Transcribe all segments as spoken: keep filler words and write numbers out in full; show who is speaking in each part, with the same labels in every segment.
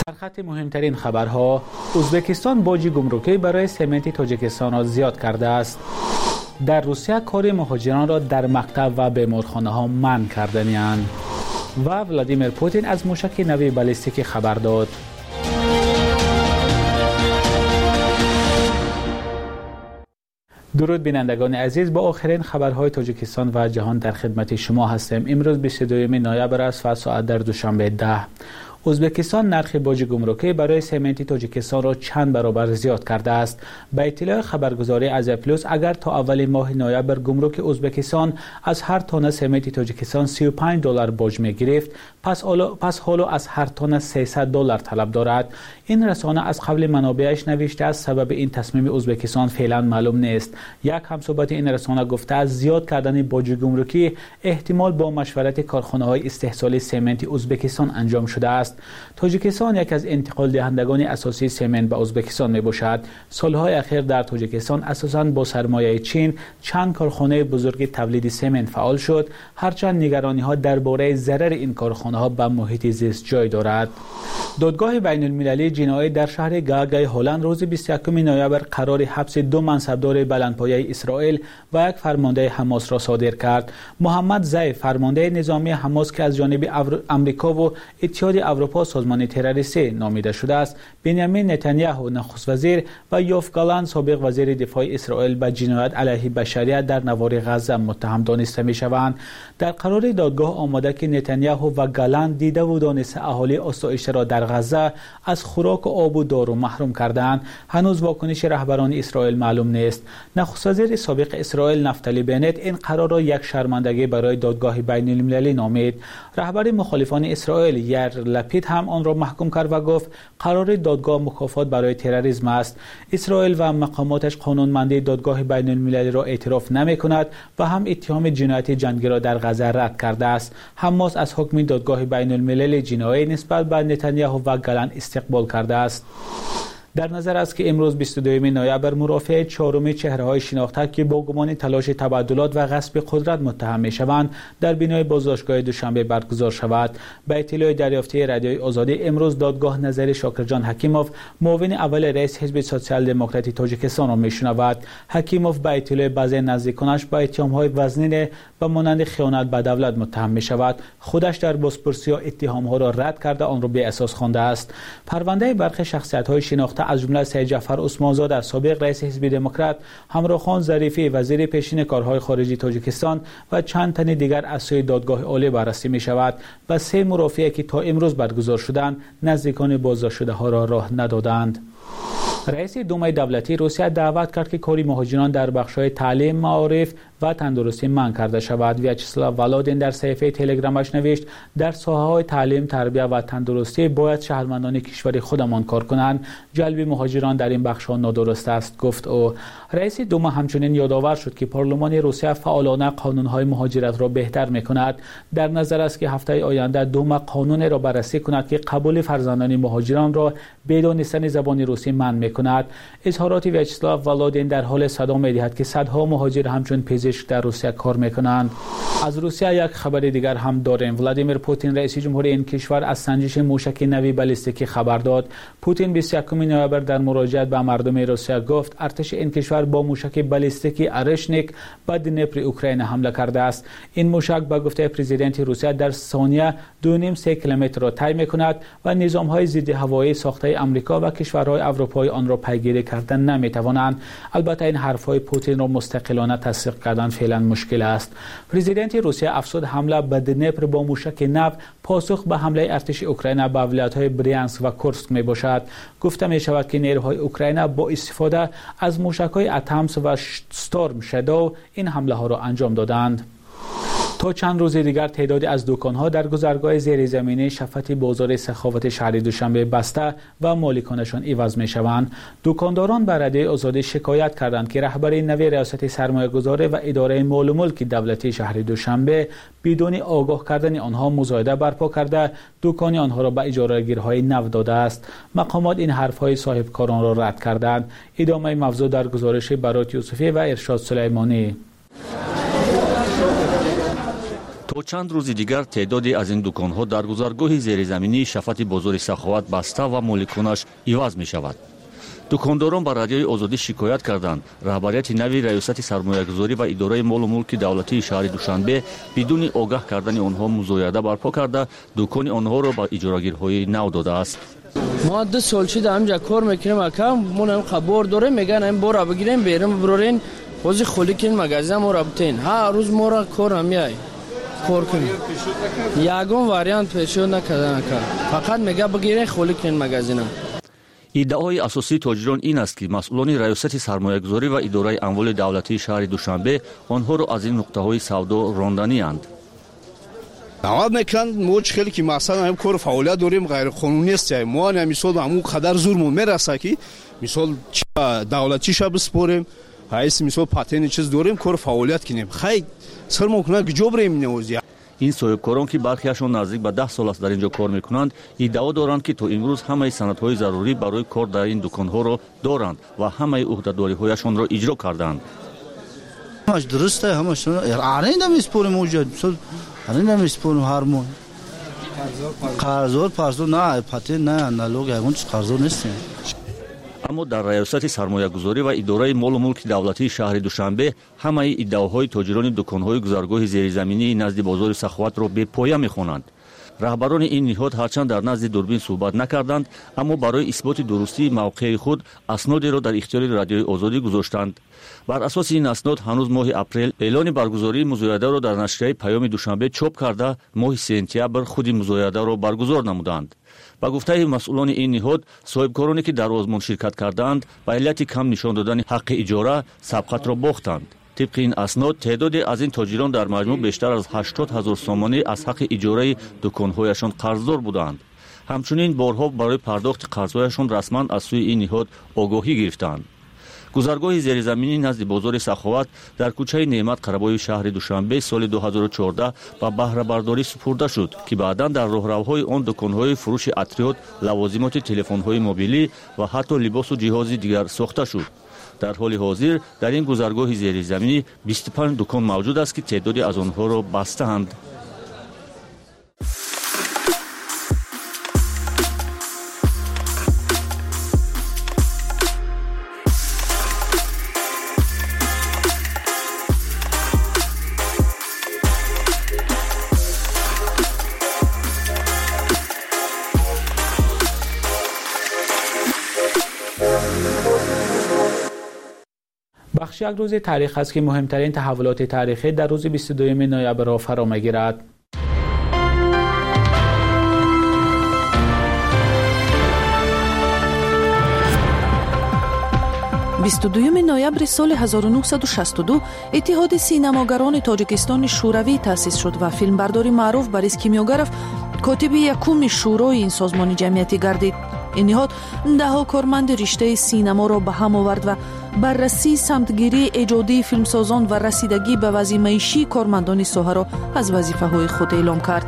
Speaker 1: در خط مهمترین خبرها، ازبکستان باج گمرکی برای سمنت تاجیکستان را زیاد کرده است. در روسیه کار مهاجران را در مقطع و بیمارخانه ها منع کرده‌اند و ولادیمیر پوتین از موشک نوی بالستیکی خبر داد. درود بینندگان عزیز، با آخرین خبرهای تاجیکستان و جهان در خدمت شما هستیم. امروز بیست و دوم نوامبر است و ساعت در دوشنبه ده. ازبکستان نرخ باج گمرکی برای سمنت تاجیکستان را چند برابر زیاد کرده است. به اطلاع خبرگزاری از پلوس، اگر تا اول ماه نوامبر گمرک ازبکستان از هر تن سمنت تاجیکستان سی و پنج دلار باج می گرفت، پس حالا پس حالا از هر تن سیصد دلار طلب دارد. این رسانه از قبل منابعش نوشته است سبب این تصمیم ازبکستان فعلا معلوم نیست. یک همصحبت این رسانه گفته است زیاد کردن باج گمرکی احتمال با مشورت کارخانه‌های استحصال سمنت ازبکستان انجام شده است. تاجیکستان یک از انتقال دهندگان اساسی سمنت به ازبکستان می باشد. سالهای اخیر در تاجیکستان اساساً با سرمایه چین چند کارخانه بزرگ تولید سمنت فعال شد، هرچند نگرانی ها درباره ضرر این کارخانه ها به محیط زیست جای دارد. دادگاه بین المللی جنایی در شهر گاگای هلند روز بیست و یکم نوامبر قرار حبس دو منصبدار بلندپایه اسرائیل و یک فرمانده حماس را صادر کرد. محمد زیف، فرمانده نظامی حماس که از جانب امریکا و اتحاد اروپا سازمان تروریستی نامیده شده است، بنیامین نتانیاهو نخست وزیر و یوف گالند سابق وزیر دفاع اسرائیل به جنایت علیه بشریت در نوار غزه متهم دانسته می شوند. در قرار دادگاه آمده که نتانیاهو و گالند دیده و دانسته اهالی آسایشی را در غزه از خوراک و آب و دارو محروم کردند. هنوز واکنش رهبران اسرائیل معلوم نیست. نخست وزیر سابق اسرائیل نفتالی بنت این قرار را یک شرمندگی برای دادگاه بین المللی نامید. رهبر مخالفان اسرائیل یائیر لپید هم آن را محکوم کرد و گفت قرار دادگاه مکافات برای تروریسم است. اسرائیل و مقاماتش قانونمندی دادگاه بین المللی را اعتراف نمی کند و هم اتهام جنایت جنگی را در غزه رد کرده است. حماس از حکم دادگاه بین المللی جنایی نسبت به نتانیاهو و گالند استقبال کرده است. در نظر است که امروز بیست و دوم نوامبر مرافع چهارم چهره‌های شناخته که با گمان تلاش تبادلات و غصب قدرت متهم می‌شوند در بینای بازداشتگاه دوشنبه برگزار شود. به اطلاع دریافتی رادیوی آزادی، امروز دادگاه نظر شاکرجان حکیموف، معاون اول رئیس حزب سوسیال دموکراتیک تاجیکستان را می‌شنود. حکیموف به اطلاع بعضی نزدیکانش با اتهام‌های وزنین و مانند خیانت به دولت متهم می‌شود. خودش در بازپرسی اتهام‌ها را رد کرده آن را بی اساس خوانده است. پرونده برخی شخصیت‌های شناخته از جمله سید جعفر عثمانزاده سابق رئیس حزب دموکرات، همراه خان ظریفی وزیر پیشین کارهای خارجی تاجیکستان و چند تن دیگر از سوی دادگاه عالی بررسی می شود و سه مرافعه که تا امروز برگزار شدند نزدیکان بازداشت شده ها را راه ندادند. رئیس دومای دولتی روسیه دعوت کرد که کاری مهاجران در بخش‌های تعلیم، معارف و تندرستی منع کرده شود. ویاچسلاو ولادین در صفحه تلگرامش نوشت در ساحه‌های تعلیم، تربیت و تندرستی باید شهروندان کشور خودمان کار کنند. جلب مهاجران در این بخش‌ها نادرست است، گفت او. رئیس دوما همچنین یادآور شد که پارلمان روسیه فعالانه قانون‌های مهاجرت را بهتر می‌کند. در نظر است که هفته آینده دوما قانون را بررسی کند که قبول فرزندان مهاجران را بدانستن زبان روسی منع می‌کند. اظهارات ویاچسلاو ولادین در حال صدا می‌دهد که صدها مهاجر همچون پزشک در روسیه کار می‌کنند. از روسیه یک خبر دیگر هم داریم. ولادیمیر پوتین رئیس جمهوری این کشور از سنجش موشک نوی بالستیکی خبر داد. پوتین بیست و یکم نوامبر در مراجعه به مردم روسیه گفت ارتش این کشور با موشک بالستیکی ارشنیک به دنیپر اوکراین حمله کرده است. این موشک به گفته پرزیدنت روسیه در ثانیه دو و نیم سه کیلومتر را طی می‌کند و نظام‌های ضد هوایی ساخته آمریکا و کشورهای اروپایی آن را پیگیری کردن نمی‌توانند. البته این حرف‌های پوتین را مستقلانه تصدیق کردن فعلا مشکل است. پرزیدنت روسیه افزود حمله به دنیپر با موشک نو پاسخ به حمله ارتش اوکراین به ولایت‌های بریانسک و کورسک میباشد. گفته می شود که نیروهای اوکراین با استفاده از موشک‌های اتمس و ستورم شادو این حمله ها را انجام دادند. تا چند روز دیگر تعدادی از دکان‌ها در گذرگاه زیرزمینی شفت بازار سخاوت شهر دوشنبه بسته و مالکانشان عوض می‌شوند. دکانداران به رادیوی آزادی شکایت کردند که رهبر نوی ریاست سرمایه‌گذاری و اداره مال و ملک دولتی شهر دوشنبه بدون آگاه کردن آنها مزایده برپا کرده دکان آنها را به اجاره‌گیرهای نو داده است. مقامات این حرف‌های صاحبکاران را رد کردند. ادامه موضوع در گزارش برات یوسفی و ارشاد سلیمانی.
Speaker 2: то чанд рӯзи дигар теъдоде аз ин дуконҳо дар гузаргоҳи зеризаминии шафати бозори Саховат баста ва моликонаш иваз мешавад. дукондорон ба радиои Озодӣ шикоят карданд раҳбарияти нави раёсати сармоягузорӣ ва идораи молу мулки давлатии шаҳри Душанбе бидуни огаҳ кардани онҳо музояда барпо карда дукони онҳоро ба иҷорагирҳои нав додааст.
Speaker 3: ما دو سال شده همجا کار میکنیم اکم من هم خبر داریم میگن این بار بگیریم بریم برورین خوزی خولی کن مغازه ما را بتین ها روز ما را کار همیای کار کنیم یگون واریانت پیشود نکردن اکم فقط میگه بگیرین خولی کن مغازه.
Speaker 2: иддаои асосии тоҷирон ин аст ки масъулони раёсати сармоягузорӣ ва идораи амволи давлатии шаҳри Душанбе онҳоро аз ин нуқтаҳои савдо ронданианд.
Speaker 4: дават мекунанд мо хеле ки масалан ҳам кор фаъолият дорем ғайриқонунӣ аст мо ана мисол ҳамун қадар зурмон мераса ки мисол давлатиша биспорем ҳайс мисол патени чиз дорем кор фаъолият кинем хай сар мо кунад гиҷоб рем неози.
Speaker 2: ин соҳибкорон ки бархиашон наздик ба даҳ сол аст дар ин ҷо кор мекунанд иддао доранд ки то имрӯз ҳамаи санадҳои зарурӣ барои кор дар ин дуконҳоро доранд ва ҳамаи уҳдадориҳояшонро иҷро карданд.
Speaker 5: ҳамаш дуруст аст ҳамаш аренда меспорем оҷа мисол аренда меспорем ҳар моҳ қарзор парзор на патен на налог ягон чиз қарзор нестем.
Speaker 2: аммо дар раёсати сармоягузорӣ ва идораи молу мулки давлатии шаҳри Душанбе ҳамаи иддаоҳои тоҷирони дуконҳои гузаргоҳи зеризаминии назди бозори Саховатро бепоя мехонанд. раҳбарони ин ниҳод ҳарчанд дар назди дурбин суҳбат накарданд, аммо барои исботи дурустии мавқеи худ аснодеро дар ихтиёри радиои Озодӣ гузоштанд. бар асоси ин аснод ҳанӯз моҳи апрел эълони баргузории музоядаро дар нашрияи Паёми Душанбе чоп карда моҳи сентябр худи музоядаро баргузор намуданд. ба гуфтаи масъулони ин ниҳод соҳибкороне ки дар озмон ширкат кардаанд ба иллати кам нишон додани ҳаққи иҷора сабқатро бохтанд. тибқи ин аснод теъдоде аз ин тоҷирон дар маҷмӯъ бештар аз ҳаштод ҳазор сомонӣ аз ҳаққи иҷораи дуконҳояшон қарздор буданд. ҳамчунин борҳо барои пардохти қарзҳояшон расман аз сӯи ин ниҳод огоҳӣ гирифтанд. гузаргоҳи зеризаминӣ назди бозори Саховат дар кӯчаи Неъмат қарабои шаҳри Душанбе соли ду ҳазору чордаҳ ба баҳрабардорӣ супурда шуд ки баъдан дар роҳравҳои он дуконҳои фурӯши атриёт, лавозимоти телефонҳои мобилӣ ва ҳатто либосу ҷиҳози дигар сохта шуд. дар ҳоли ҳозир дар ин гузаргоҳи зеризаминӣ бисту панҷ дукон мавҷуд аст ки теъдоди аз онҳоро бастаанд.
Speaker 1: بخش یک روز تاریخ است که مهمترین تحولات تاریخی در روز بیست و دوم نوامبر را فرا می‌گیرد.
Speaker 6: بیست و دوم نوامبر سال هزار و نهصد و شصت و دو اتحاد سینماگران تاجیکستان شوروی تأسیس شد و فیلمبردار معروف بوریس کیمیوگرف کاتب یکم شورای این سازمان جمعیتی گردید. این نهاد دهها کارمند رشته سینما را به هم آورد و بررسی سمتگیری ایجادی فیلمسازان و رسیدگی به وضع معیشی کارمندان ساحه را از وظیفه‌های خود اعلام کرد.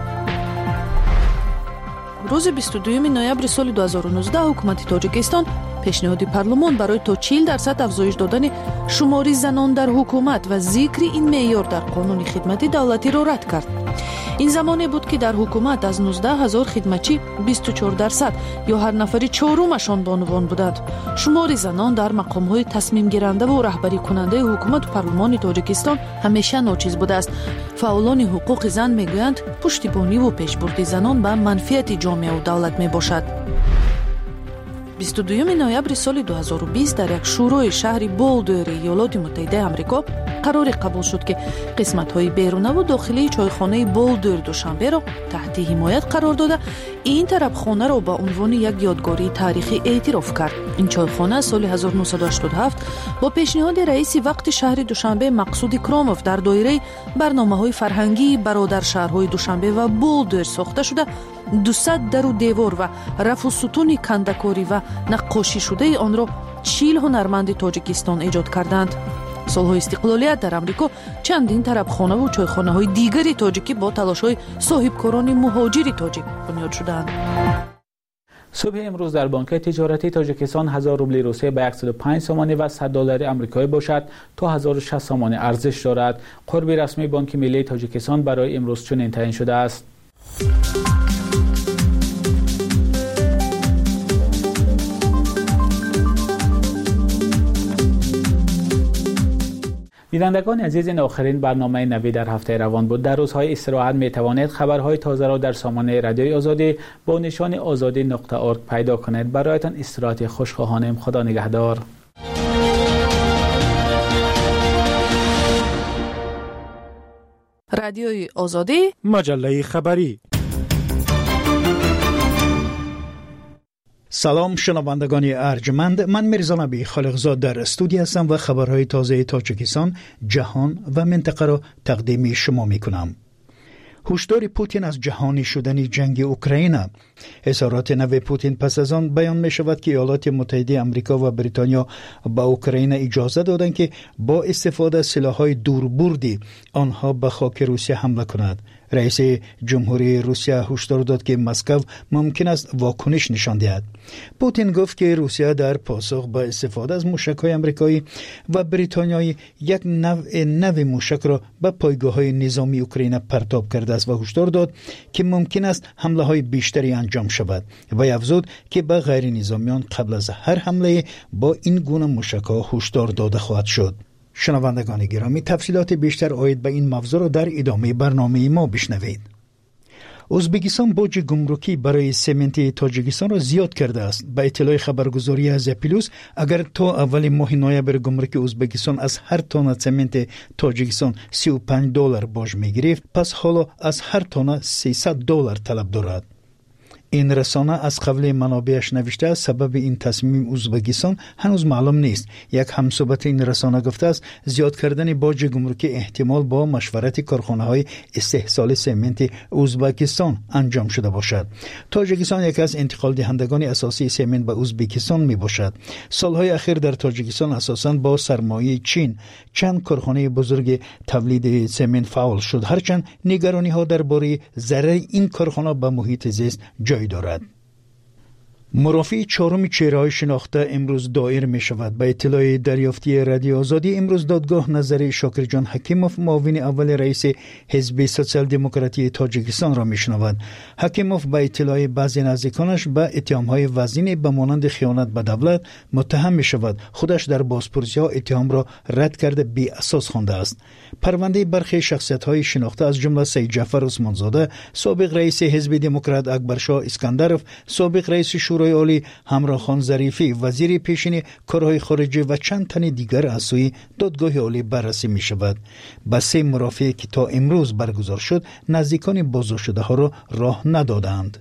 Speaker 6: روز بیست و دوم نوامبر سال دو هزار و نوزده حکومت تاجیکستان پیشنهاد پارلمان برای تا چهل درصد افزایش دادن شمار زنان در حکومت و ذکر این معیار در قانون خدمت دولتی را رد کرد. این زمانی بود که در حکومت از نوزده هزار خدمتچی بیست و چهار درصد یا هر نفری چهارمشان بانوان بودند. شمار زنان در مقام‌های تصمیم گیرنده و رهبری کننده حکومت و پارلمان تاجیکستان همیشه ناچیز بوده است. فعالان حقوق زن میگویند پشتیبانی و پیشبرد زنان به منفعت جامعه و دولت میباشد. بیست و دوم نوامبر سال دو هزار و بیست در یک شورای شهری بولدر ایالات متحده آمریکا قرار قبول شد که قسمت‌های بیرونی و داخلی چایخانه بولدر دوشنبه را تحت حمایت قرار داده این طرف خانه را به عنوان یک یادگاری تاریخی اعتراف کرد. این چایخانه سال هزار و نهصد و هشتاد و هفت با پیشنهاد رئیس وقت شهر دوشنبه مقصود کراموف در دایره برنامه‌های فرهنگی برادر شهرهای دوشنبه و بولدر ساخته شده دویست در و دیوار و رفع و ستون کندکاری و نقاشی شده آن را چهل هنرمند تاجیکستان ایجاد کردند. سالهای استقلالیت در امریکا چندین طربخانه و چایخانه‌های دیگری تاجیکی با تلاش‌های صاحبکاران مهاجر تاجیک بنیاد شدند.
Speaker 1: صبح امروز در بانک تجارتی تاجیکستان هزار روبل روسیه به صد و پنج سامانه و صد دلار آمریکایی باشد تا هزار و شصت سامانه ارزش دارد. قرب رسمی بانک ملی تاجیکستان برای امروز چنین تعیین شده است. بینندگان عزیز، این آخرین برنامه نوی در هفته روان بود. در روزهای استراحت می توانید خبرهای تازه را در سامانه رادیوی آزادی با نشان آزادی نقطه اورگ پیدا کنید. برایتان استراحت خوشخواهانه. خدا نگهدار.
Speaker 6: رادیوی آزادی،
Speaker 7: مجله خبری. سلام شنوندگان ارجمند، من میرزا نبی خالقزاد در استودیو هستم و خبرهای تازه تاجیکستان، جهان و منطقه را تقدیم شما میکنم. هشدار پوتین از جهانی شدن جنگ اوکراین. اظهارات نو پوتین پس از آن بیان می شود که ایالات متحده آمریکا و بریتانیا به اوکراین اجازه دادند که با استفاده از سلاح‌های دوربردی آنها به خاک روسیه حمله کند. رئیس جمهوری روسیه هشدار داد که مسکو ممکن است واکنش نشان دهد. پوتین گفت که روسیه در پاسخ به استفاده از موشک‌های آمریکایی و بریتانیایی یک نوع نو موشک را به پایگاه‌های نظامی اوکراین پرتاب کرده است و هشدار داد که ممکن است حمله‌های بیشتری انجام شود و افزود که به غیر نظامیان قبل از هر حمله با این گونه موشک‌ها هشدار داده خواهد شد. شنوندگان گرامی، تفصیلات بیشتر عاید به این موضوع را در ادامه برنامه ما بشنوید. ازبکستان باج گمرکی برای سمنت تاجیکستان را زیاد کرده است. به اطلاع خبرگزاری از پلوس، اگر تا اول ماه نوامبر گمرک ازبکستان از هر تن سمنت تاجیکستان سی و پنج دلار باج می گرفت، پس حالا از هر تن سیصد دلار طلب دارد. این رسانه از قبل منابعش نوشته است سبب این تصمیم ازبکستان هنوز معلوم نیست. یک همصحبت این رسانه گفته است زیاد کردن باج گمرکی احتمال با مشورت کارخانه‌های استحصال سمنت ازبکستان انجام شده باشد. تاجیکستان یکی از انتقال دهندگان اساسی سمنت به ازبکستان می باشد. سالهای اخیر در تاجیکستان اساساً با سرمایه چین چند کارخانه بزرگ تولید سمنت فعال شد، هرچند نگرانی‌ها درباره ضرر این کارخانه به محیط زیست جای دارد. مرافع چهارم چهره‌های شناخته امروز دایر می شود. به اطلاع دریافتی رادیو آزادی، امروز دادگاه نظر شاکر جان حکیموف، معاون اول رئیس حزب سوسیال دموکراتی تاجیکستان را می شنود. حکیموف به اطلاع بعضی نزدیکانش به اتهام‌های وزین به مانند خیانت به دولت متهم می شود. خودش در بازپرسی‌ها اتهام را رد کرده بی اساس خوانده است. پرونده برخی شخصیت‌های شناخته از جمله سید جعفر عثمانزاده، سابق رئیس حزب دموکرات اکبرشاه اسکندرف، سابق رئیس شورای عالی همراه خان ظریفی، وزیر پیشین کارهای خارجه و چند تن دیگر از سوی دادگاه عالی بررسی می شود. به سه مرافعه که تا امروز برگزار شد، نزدیکان بازداشت شده ها را راه ندادند.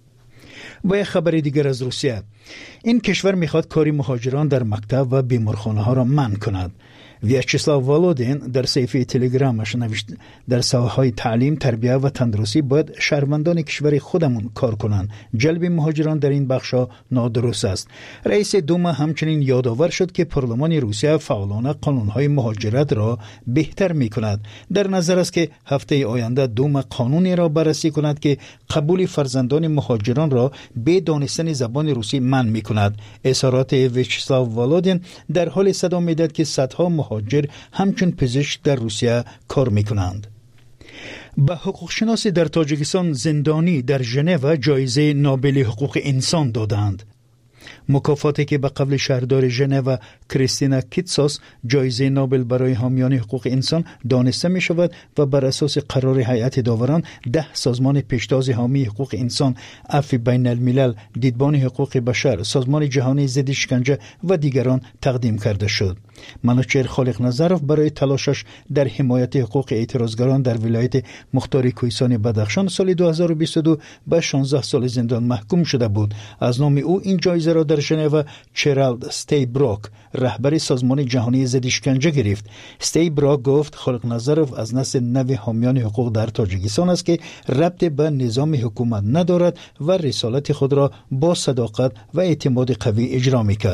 Speaker 7: و یک خبر دیگر از روسیه. این کشور میخواد کاری مهاجران در مکتب و بیمارخانه ها را منع کند. ویاچسلاو والودین در صفحه تلگرامش نوشت در ساحه‌های تعلیم، تربیت و تندرستی باید شهروندان کشور خودمون کار کنند. جلب مهاجران در این بخش‌ها نادرست است. رئیس دوما همچنین یادآور شد که پارلمان روسیه فعالانه قانون‌های مهاجرت را بهتر می‌کند. در نظر است که هفته آینده دوما قانونی را بررسی کند که قبول فرزندان مهاجران را به دانستن زبان روسی منع می‌کند. اظهارات ویاچسلاو والودین در حال صدا می‌دهد که صدها مهاجر همچون پزشک در روسیه کار میکنند. به حقوق شناسی در تاجیکستان زندانی در ژنو جایزه نوبل حقوق انسان دادند. مکافاتی که به قبل شهردار ژنو کریستینا کیتساس جایزه نوبل برای حامیان حقوق انسان دانسته می شود و بر اساس قرار هیئت داوران ده سازمان پیشتاز حامی حقوق انسان، عفو بین الملل، دیدبان حقوق بشر، سازمان جهانی ضد شکنجه و دیگران تقدیم کرده شد. منوچهر خالق نظرف برای تلاشش در حمایت حقوق اعتراضگران در ولایت مختار کوهستان بدخشان سال دو هزار و بیست و دو به شانزده سال زندان محکوم شده بود. از نام او این جایزه را در ژنو چرالد استیبروک، رهبر سازمان جهانی ضد شکنجه گرفت. استیبروک گفت خالق نظرف از نسل نو حامیان حقوق در تاجیکستان است که ربط به نظام حکومت ندارد و رسالت خود را با صداقت و اعتماد قوی اجرا می‌کرد.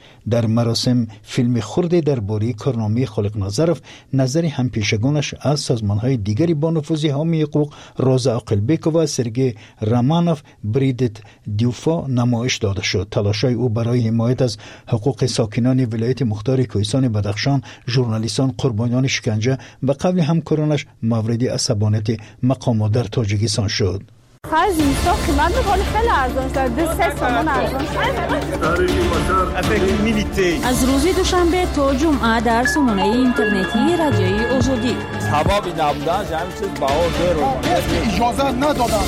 Speaker 7: در مراسم فیلم خردی درباره کارنامه خالق نظرف نظر همپیشگانش از سازمان‌های دیگری با نفوذ حامی حقوق روزا عاقلبک و سرگئی رامانوف بریدت دیوفا نمایش داده شد. تلاش‌های او برای حمایت از حقوق ساکنان ولایت مختار کوهستان بدخشان، ژورنالیستان قربانیان شکنجه و قبل همکارانش مورد عصبانیت مقامات در تاجیکستان شد.
Speaker 8: خرج اینستا قیمت می‌کنه خیلی ارزان شد. دو سه تومان ارزان شد.
Speaker 9: از روز دوشنبه تا جمعه در سامانه اینترنتی رادیوی آزادی.
Speaker 10: سبب نبودن همین چیز بها زیرو. اجازه ندادن.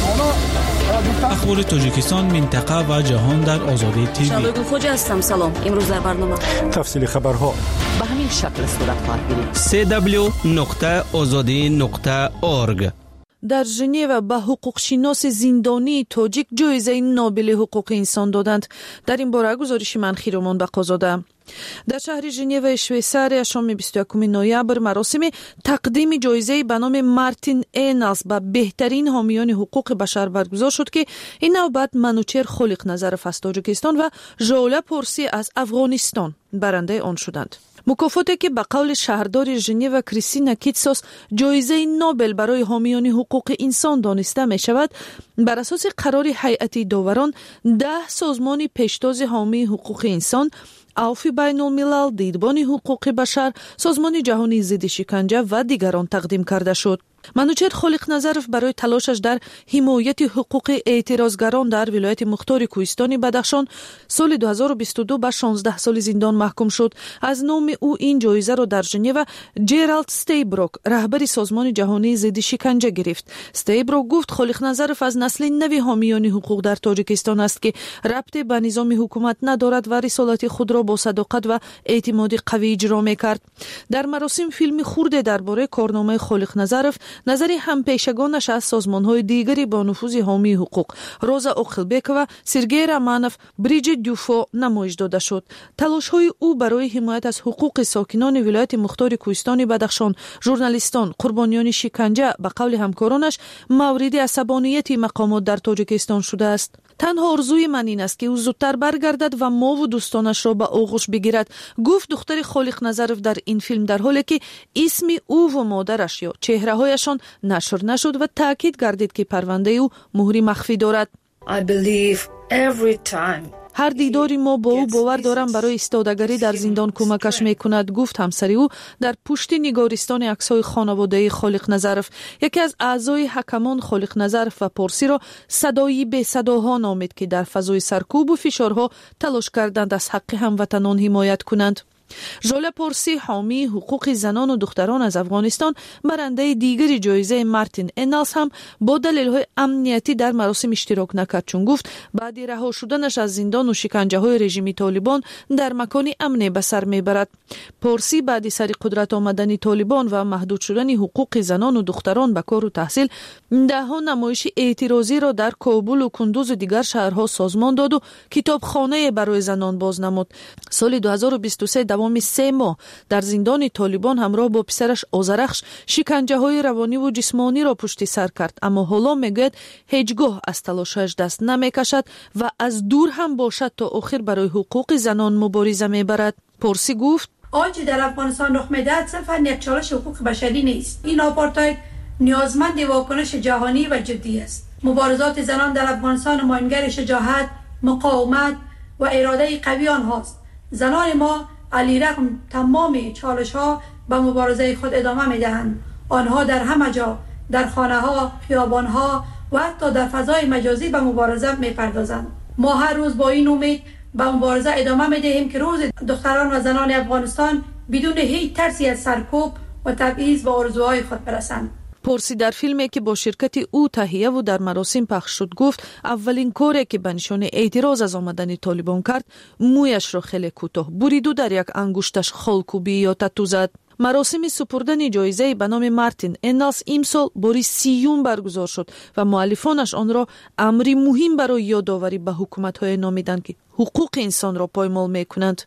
Speaker 1: اخبار تاجیکستان، منطقه و جهان در آزادی تیوی.
Speaker 9: شبگو خوجا هستم. سلام. امروز در برنامه
Speaker 11: تفصیل خبرها
Speaker 9: به همین شکل صورت خواهد گرفت.
Speaker 11: سی دبلیو نقطه آزادی نقطه اورگ.
Speaker 6: در ژنو به حقوق شناس زندانی تاجیک جایزه نوبل حقوق انسان دادند. در این باره گزارش منخی رومان بقازاده. در شهر ژنو شویساریا شام بیست و یکم نوامبر مراسم تقدیم جایزه به نام مارتین اینالز به بهترین حامیان حقوق بشر برگزار شد که این نوبت منوچهر خالق نظرف از تاجیکستان و ژولا پورسی از افغانستان برنده آن شدند. مکافاتی که به قول شهردار ژنو کریستینا کیتسوس جایزه نوبل برای حامیان حقوق انسان دانسته می شود، بر اساس قرار هیئت داوران ده سازمان پیشتاز حامی حقوق انسان، عفو بین الملل، دیدبان حقوق بشر، سازمان جهانی ضد شکنجه و دیگران تقدیم کرده شد. منوچهر خالق نظرف برای تلاشش در حمایت حقوق اعتراضگران در ولایت مختار کوهستان بدخشان سال دو هزار و بیست و دو به شانزده سال زندان محکوم شد. از نام او این جایزه را در ژنو جرالد استیبروک، رهبر سازمان جهانی ضد شکنجه گرفت. استیبروک گفت خالق نظرف از نسل نوی حامیان حقوق در تاجیکستان است که ربطی به نظام حکومت ندارد و رسالت خود را با صداقت و اعتماد قوی اجرا می‌کرد. در مراسم فیلم خرد درباره کارنامه خالق نظرف نظری همپیشگانش از سازمان‌های دیگری با نفوذ حامی حقوق روزا عاقلبک و سرگئی رامانوف بریدت دیوفا نمایش داده شد. تلاش‌های او برای حمایت از حقوق ساکنان ولایت مختار کوهستان بدخشان، ژورنالیستان قربانیان شکنجه به قول همکارانش مورد عصبانیت مقامات در تاجیکستان شده است. تنها آرزوی من این است که او زودتر برگردد و ما و دوستانش را به آغوش بگیرد، گفت دختر خالق نظرف در این فیلم، در حالی که اسم او و مادرش یا چهره‌هایشان نشر نشد و تاکید گردید که پرونده او مهری مخفی دارد.
Speaker 8: I believe every time
Speaker 6: هر دیداری ما با او باور دارم برای استادگری در زندان کمکش میکند، گفت همسری او در پشت نگارستان عکس‌های خانواده خالق نظرف. یکی از اعضای حکمان خالق نظرف و پارسی را صدایی به صداها نامید که در فضای سرکوب و فشارها تلاش کردند از حق هموطنان حمایت کنند. ژولا پورسی، حامی حقوق زنان و دختران از افغانستان، برنده دیگری جایزه مارتین اینالز، هم با دلایل امنیتی در مراسم اشتراک نکرد، چون گفت بعد رها شدنش از زندان و شکنجه های رژیم طالبان در مکان امن به سر میبرد. پورسی بعد سر قدرت آمدن طالبان و محدود شدن حقوق زنان و دختران به کار و تحصیل ده ها نمایش اعتراضی را در کابل و کندوز و دیگر شهرها سازمان داد و کتابخانه برای زنان باز نمود. سال دو هزار و بیست و سه دوام سه ماه در زندان طالبان همراه با پسرش آذرخش شکنجه های روانی و جسمانی را پشت سر کرد، اما حالا میگوید هیچگاه از تلاشش دست نمیکشد و از دور هم باشد تا آخر برای حقوق زنان مبارزه میبرد. پورسی گفت
Speaker 12: آنچه در افغانستان رخ میدهد صرفاً یک چالش حقوق بشری نیست. این آپارتاید نیازمند واکنش جهانی و جدی است. مبارزات زنان در افغانستان نمایانگر شجاعت، مقاومت و اراده قوی آنهاست. زنان ما علیرغم تمام چالش ها به مبارزه خود ادامه می دهند. آنها در همه جا، در خانه ها، خیابان ها و حتی در فضای مجازی به مبارزه می پردازند. ما هر روز با این امید به مبارزه ادامه می دهیم که روز دختران و زنان افغانستان بدون هیچ ترسی از سرکوب و تبعیض به آرزوهای خود برسند.
Speaker 6: پورسی در فیلمی که با شرکت او تهیه و در مراسم پخش شد گفت اولین کاری که به نشانه اعتراض از آمدن طالبان کرد مویش را خیلی کوتاه برید و در یک انگشتش خالکوبی یا تتو زد. مراسم سپردن جایزه به نام مارتین اینالز امسال باری سیوم برگزار شد و مؤلفانش آن را امری مهم برای یادآوری به حکومت‌های نامیدند که حقوق انسان را پایمال می‌کنند.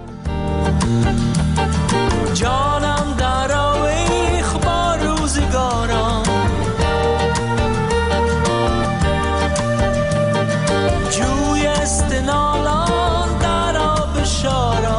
Speaker 13: جانم در آویخ با روزگارم، جوی استنالان در آب شارم.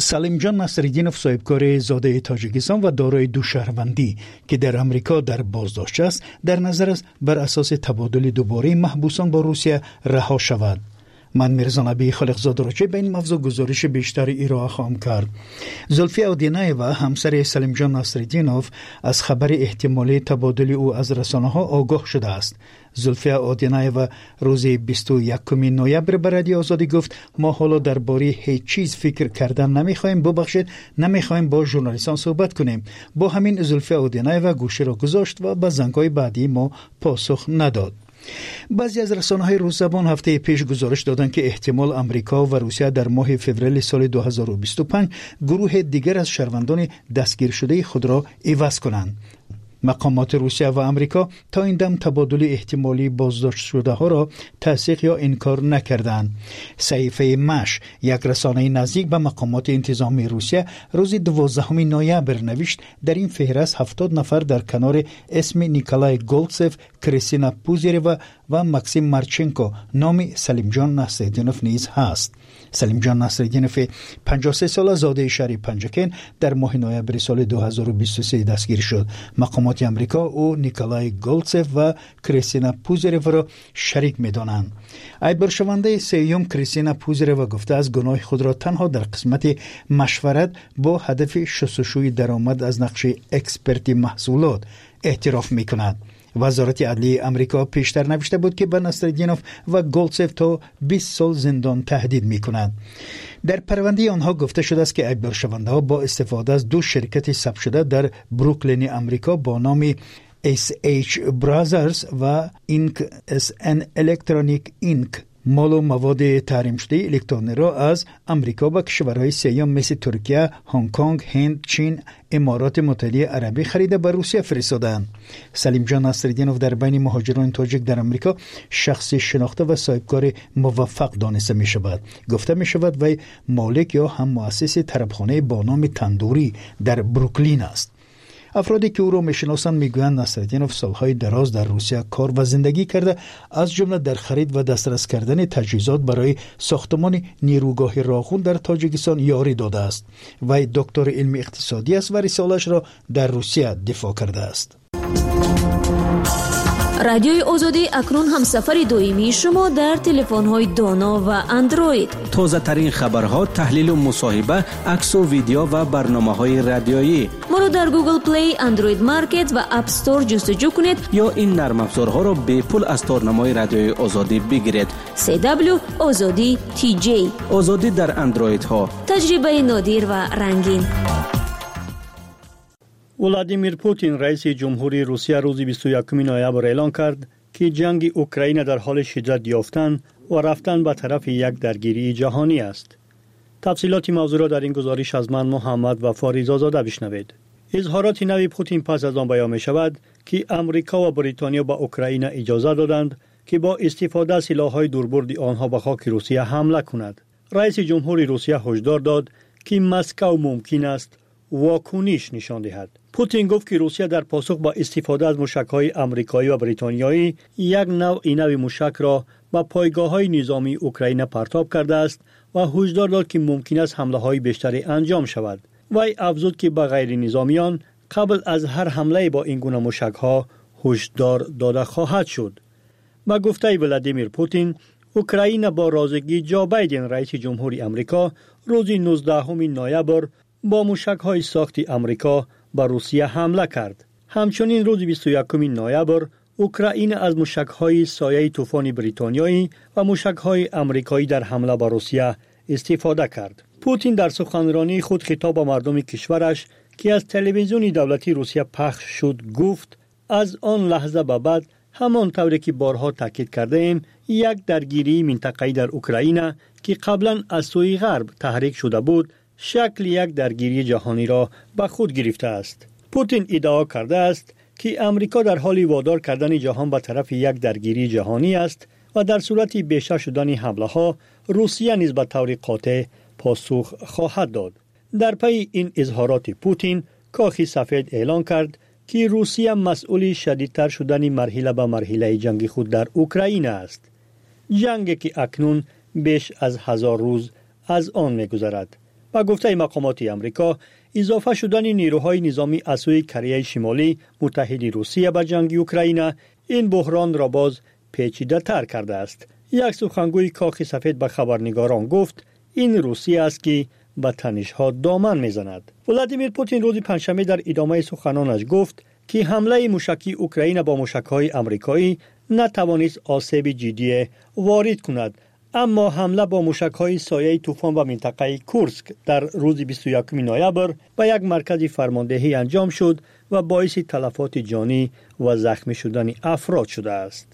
Speaker 7: سلیم جان نصرالدینوف صاحبکار زاده تاجیکستان و دارای دو شهروندی که در امریکا در بازداشت است در نظر است بر اساس تبادل دوباره محبوسان با روسیه رها شود. من میرزا نبی خالقزاده را چه به این موضوع گزارش بیشتر ارائه خواهم کرد. زلفی اودینایوا همسر سلیم جان نصرالدینوف از خبر احتمالی تبادل او از رسانه ها آگاه شده است. زلفی اودینایوا روز بیست و یکم نوامبر به رادیو آزادی گفت ما حالا درباره هیچ چیز فکر کردن نمیخوایم، ببخشید نمیخوایم با ژورنالیستان صحبت کنیم. با همین زلفی اودینایوا گوشه را گذاشت و به زنگ‌های بعدی ما پاسخ نداد. بعضی از رسانه‌های روس زبان هفته پیش گزارش دادند که احتمال امریکا و روسیه در ماه فوریه سال دو هزار و بیست و پنج گروه دیگر از شهروندان دستگیر شده خود را عوض کنند. مقامات روسیه و امریکا تا این دم تبادل احتمالی بازداشت شده ها را تصدیق یا انکار نکردند. صحیفه مش، یک رسانه نزدیک به مقامات انتظامی روسیه، روز دوازدهم نوامبر نوشت در این فهرست هفتاد نفر در کنار اسم نیکولای گولتسف، کریستینا پوزیروا و ماکسیم مارچنکو نام سلیم جان نصرالدینوف نیز هست. سلیم جان نصرالدینوف پنجاه و سه ساله زاده شهر پنجکن در ماه نوامبر سال دو هزار و بیست و سه دستگیر شد. مقامات امریکا او نیکولای گولتسف و کریستینا پوزیروا را شریک می‌دانند. ایبرشونده سیوم کریستینا پوزیروا گفته از گناه خود را تنها در قسمت مشورت با هدف شستشوی درآمد از نقش اکسپرتی محصولات اعتراف می‌کند. وزارت عدلیه امریکا پیشتر نوشته بود که به نصرالدینوف و گولتسف تا بیست سال زندان تهدید می‌کند. در پرونده آنها گفته شده است که ایبرشونده ها با استفاده از دو شرکت ثبت شده در بروکلین امریکا با نام اس اچ Brothers و اینک اس ان Electronic اینک مال و مواد تحریم شده الکترونی را از امریکا و کشورهای سیام مثل ترکیه، هنگ کنگ، هند، چین، امارات متحده عربی خریده به روسیه فرستادند. سلیم جان نصرالدینوف در بین مهاجران تاجیک در امریکا شخصی شناخته و صاحبکار موفق دانسته می شود. گفته می شود وی مالک یا هم مؤسس طربخانه با نام تندوری در بروکلین است. افرادی که او را میشناسند میگویند نصرالدینوف سالهای دراز در روسیه کار و زندگی کرده، از جمله در خرید و دسترس کردن تجهیزات برای ساختمان نیروگاه راغون در تاجیکستان یاری داده است. وی دکتر علم اقتصادی است و رساله‌اش را در روسیه دفاع کرده است.
Speaker 9: رادیوی آزادی اکنون هم سفر دویمی شما در تلفن‌های دانا و اندروید.
Speaker 11: تازه ترین خبرها، تحلیل و مصاحبه، عکس و ویدیو و برنامه‌های رادیویی.
Speaker 9: ما را در گوگل پلی، اندروید مارکت و اپ استور جستجو کنید
Speaker 11: یا این نرم افزارها را به پول از تارنمای رادیوی آزادی بگیرید.
Speaker 9: سی دبلیو آزادی تی جی.
Speaker 11: آزادی در اندروید ها.
Speaker 9: تجربه نادر و رنگین.
Speaker 14: ولادیمیر پوتین رئیس جمهوری روسیه روز بیست و یکم نوامبر اعلام کرد که جنگ اوکراین در حال شدت یافتن و رفتن به طرف یک درگیری جهانی است. تفصیلات موضوع را در این گزارش از من محمد و فاریزاده بشنوید. اظهارات نوی پوتین پس از آن بیان می شود که امریکا و بریتانیا به اوکراین اجازه دادند که با استفاده از سلاح‌های دوربرد آنها به خاک روسیه حمله کند. رئیس جمهوری روسیه هشدار داد که مسکو ممکن است واکنش نشان دهد. پوتین گفت که روسیه در پاسخ با استفاده از موشک‌های آمریکایی و بریتانیایی یک نوع اینوی موشک را به پایگاه‌های نظامی اوکراین پرتاب کرده است و هشدار داد که ممکن است حمله‌های بیشتری انجام شود. وی افزود که به غیر نظامیان قبل از هر حمله با این گونه موشک‌ها هشدار داده خواهد شد. با گفته ولادیمیر پوتین، اوکراین با رازگی جو بایدن رئیس جمهوری آمریکا روز نوزدهم نوامبر با موشک‌های ساخت آمریکا به روسیه حمله کرد. همچنین روز بیست و یکم نوامبر اوکراین از موشک‌های سایه طوفان بریتانیایی و موشک‌های آمریکایی در حمله به روسیه استفاده کرد. پوتین در سخنرانی خود خطاب به مردم کشورش که از تلویزیون دولتی روسیه پخش شد گفت از آن لحظه به بعد همان طوری که بارها تاکید کرده ایم یک درگیری منطقه‌ای در اوکراین که قبلا از سوی غرب تحریک شده بود شکل یک درگیری جهانی را به خود گرفته است. پوتین ادعا کرده است که امریکا در حال وادار کردن جهان به طرف یک درگیری جهانی است و در صورت بیشتر شدن حمله ها روسیه نیز به طور قاطع پاسخ خواهد داد. در پی این اظهارات پوتین، کاخ سفید اعلان کرد که روسیه مسئول شدیدتر شدن مرحله به مرحله جنگ خود در اوکراین است. جنگی که اکنون بیش از هزار روز از آن می‌گذرد. و گفته مقامات آمریکا اضافه شدن نیروهای نظامی از سوی کره شمالی متحد روسیه به جنگ اوکراین این بحران را باز پیچیده تر کرده است. یک سخنگوی کاخ سفید به خبرنگاران گفت این روسیه است که به تنش‌ها دامن میزند. ولادیمیر پوتین روز پنجشنبه در ادامه سخنانش گفت که حمله موشکی اوکراین با موشک‌های آمریکایی نتوانست آسیب جدی وارد کند، اما حمله با موشک‌های سایه طوفان به منطقه کورسک در روز بیست و یکم نوامبر به یک مرکز فرماندهی انجام شد و باعث تلفات جانی و زخمی شدن افراد شده است.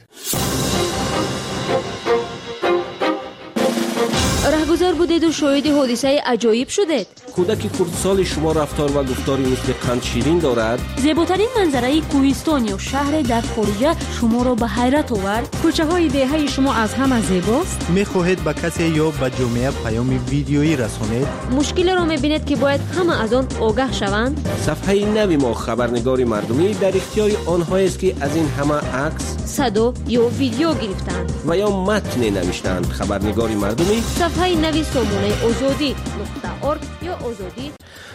Speaker 9: رهگذر بودید و شاهد حادثه عجایب شدید.
Speaker 15: کودک کردسال شما رفتار و گفتاری مثل قند شیرین دارد.
Speaker 9: زیباترین منظره کوهستان یا شهر در خارج شما را به حیرت آورد.
Speaker 16: کوچه های دهه شما از همه زیباست.
Speaker 17: میخواهید به کسی یا به جامعه پیام ویدیویی رسانید؟
Speaker 9: مشکل را میبینید که باید همه از آن آگاه شوند.
Speaker 15: صفحه نوی ما خبرنگاری مردمی در اختیار آنهایی است که از این همه عکس،
Speaker 9: صدا یا ویدیو گرفتند
Speaker 15: و یا متن نوشتند. خبرنگاری مردمی
Speaker 9: صفحه نوی سامانه آزادی نقطه ارگ یا آزادی.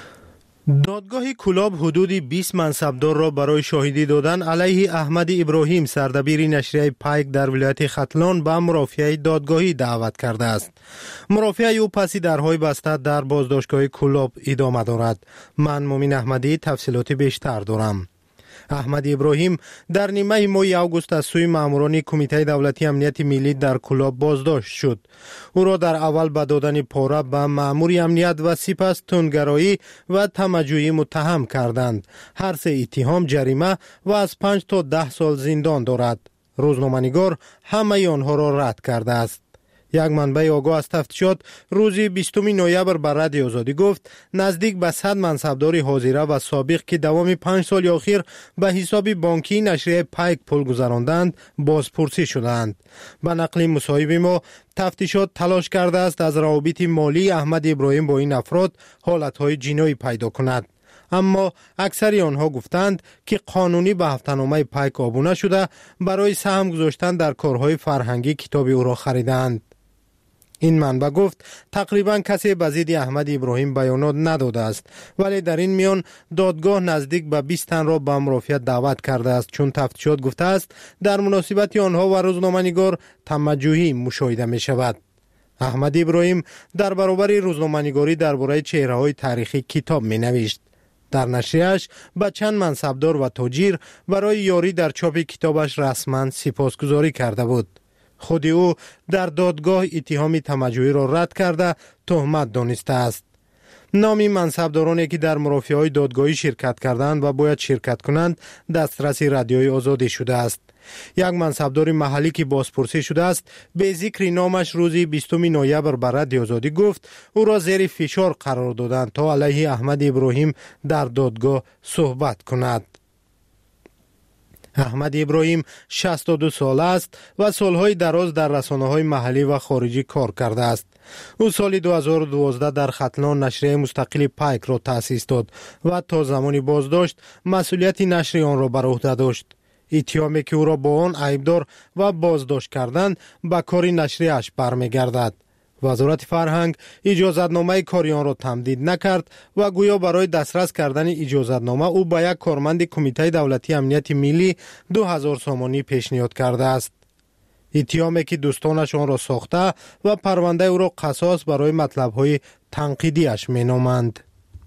Speaker 17: دادگاه کلاب حدود بیست منصبدار را برای شاهدی دادن علیه احمد ابراهیم سردبیر نشریه پایک در ولایت ختلان به مرافعه دادگاهی دعوت کرده است. مرافعه او پس درهای بسته در بازداشتگاه کلاب ادامه دارد. من مومن احمدی تفصیلات بیشتر دارم. احمد ابراهیم در نیمه ماه آگوست از سوی ماموران کمیته دولتی امنیت ملی در کلاب بازداشت شد. او را در اول به دادن پاره به مامور امنیت و سپس تندگرایی و طمع‌جویی متهم کردند. هر سه اتهام جریمه و از پنج تا ده سال زندان دارد. روزنامه‌نگار همه آنها را رد کرده است. یک منبع آگاه از تفتیشات روز بیستم نوامبر بر رادیو آزادی گفت نزدیک به صد منصبدار حاضره و سابق که دوام پنج سال اخیر به حساب بانکی نشریه پایک پول گذراندند بازپرسی شدند. به نقل مصاحب ما تفتیشات تلاش کرده است از روابط مالی احمد ابراهیم با این افراد حالتهای جنایی پیدا کند، اما اکثر آنها گفتند که قانونی به هفته‌نامه پایک آبونه شده برای سهم گذاشتن در کارهای فرهنگی کتاب او را خریدند. این منبع گفت تقریبا کسی به ضد احمد ابراهیم بیانات نداده است، ولی در این میان دادگاه نزدیک به بیست تن را به مرافعه دعوت کرده است، چون تفتیشات گفته است در مناسبت آنها و روزنامه‌نگار طمع‌جویی مشاهده می شود. احمد ابراهیم در برابر روزنامه‌نگاری درباره چهره‌های تاریخی کتاب می نوشت. در نشریه‌اش به چند منصبدار و تاجر برای یاری در چاپ کتابش رسما سپاسگزاری کرده بود. خود او در دادگاه اتهام طمع‌جویی را رد کرده تهمت دانسته است. نام منصبدارانی که در مرافعه‌های دادگاهی شرکت کردند و باید شرکت کنند دسترس رادیوی آزادی شده است. یک منصبدار محلی که بازپرسی شده است به ذکر نامش روز بیستم نوامبر بر رادیو آزادی گفت او را زیر فشار قرار دادند تا علیه احمد ابراهیم در دادگاه صحبت کند. احمد ابراهیم شصت و دو ساله است و سالهای دراز در رسانه‌های محلی و خارجی کار کرده است. او سال دو هزار و دوازده در ختلان نشریه مستقل پایک را تأسیس داد و تا زمانی بازداشت مسئولیت نشر آن را بر عهده داشت. اتهامی که او را با آن عیبدار و بازداشت کردند به کار نشریه‌اش برمیگردد. وزارت فرهنگ اجازتنامه کاری آن را تمدید نکرد و گویا برای دسترس کردن اجازتنامه او به یک کارمند کمیته دولتی امنیت ملی دو هزار سامانی پیشنهاد کرده است. اتهامی که دوستانش آن را ساخته و پرونده او را قصاص برای مطلب‌های تنقیدی‌اش می‌نامند.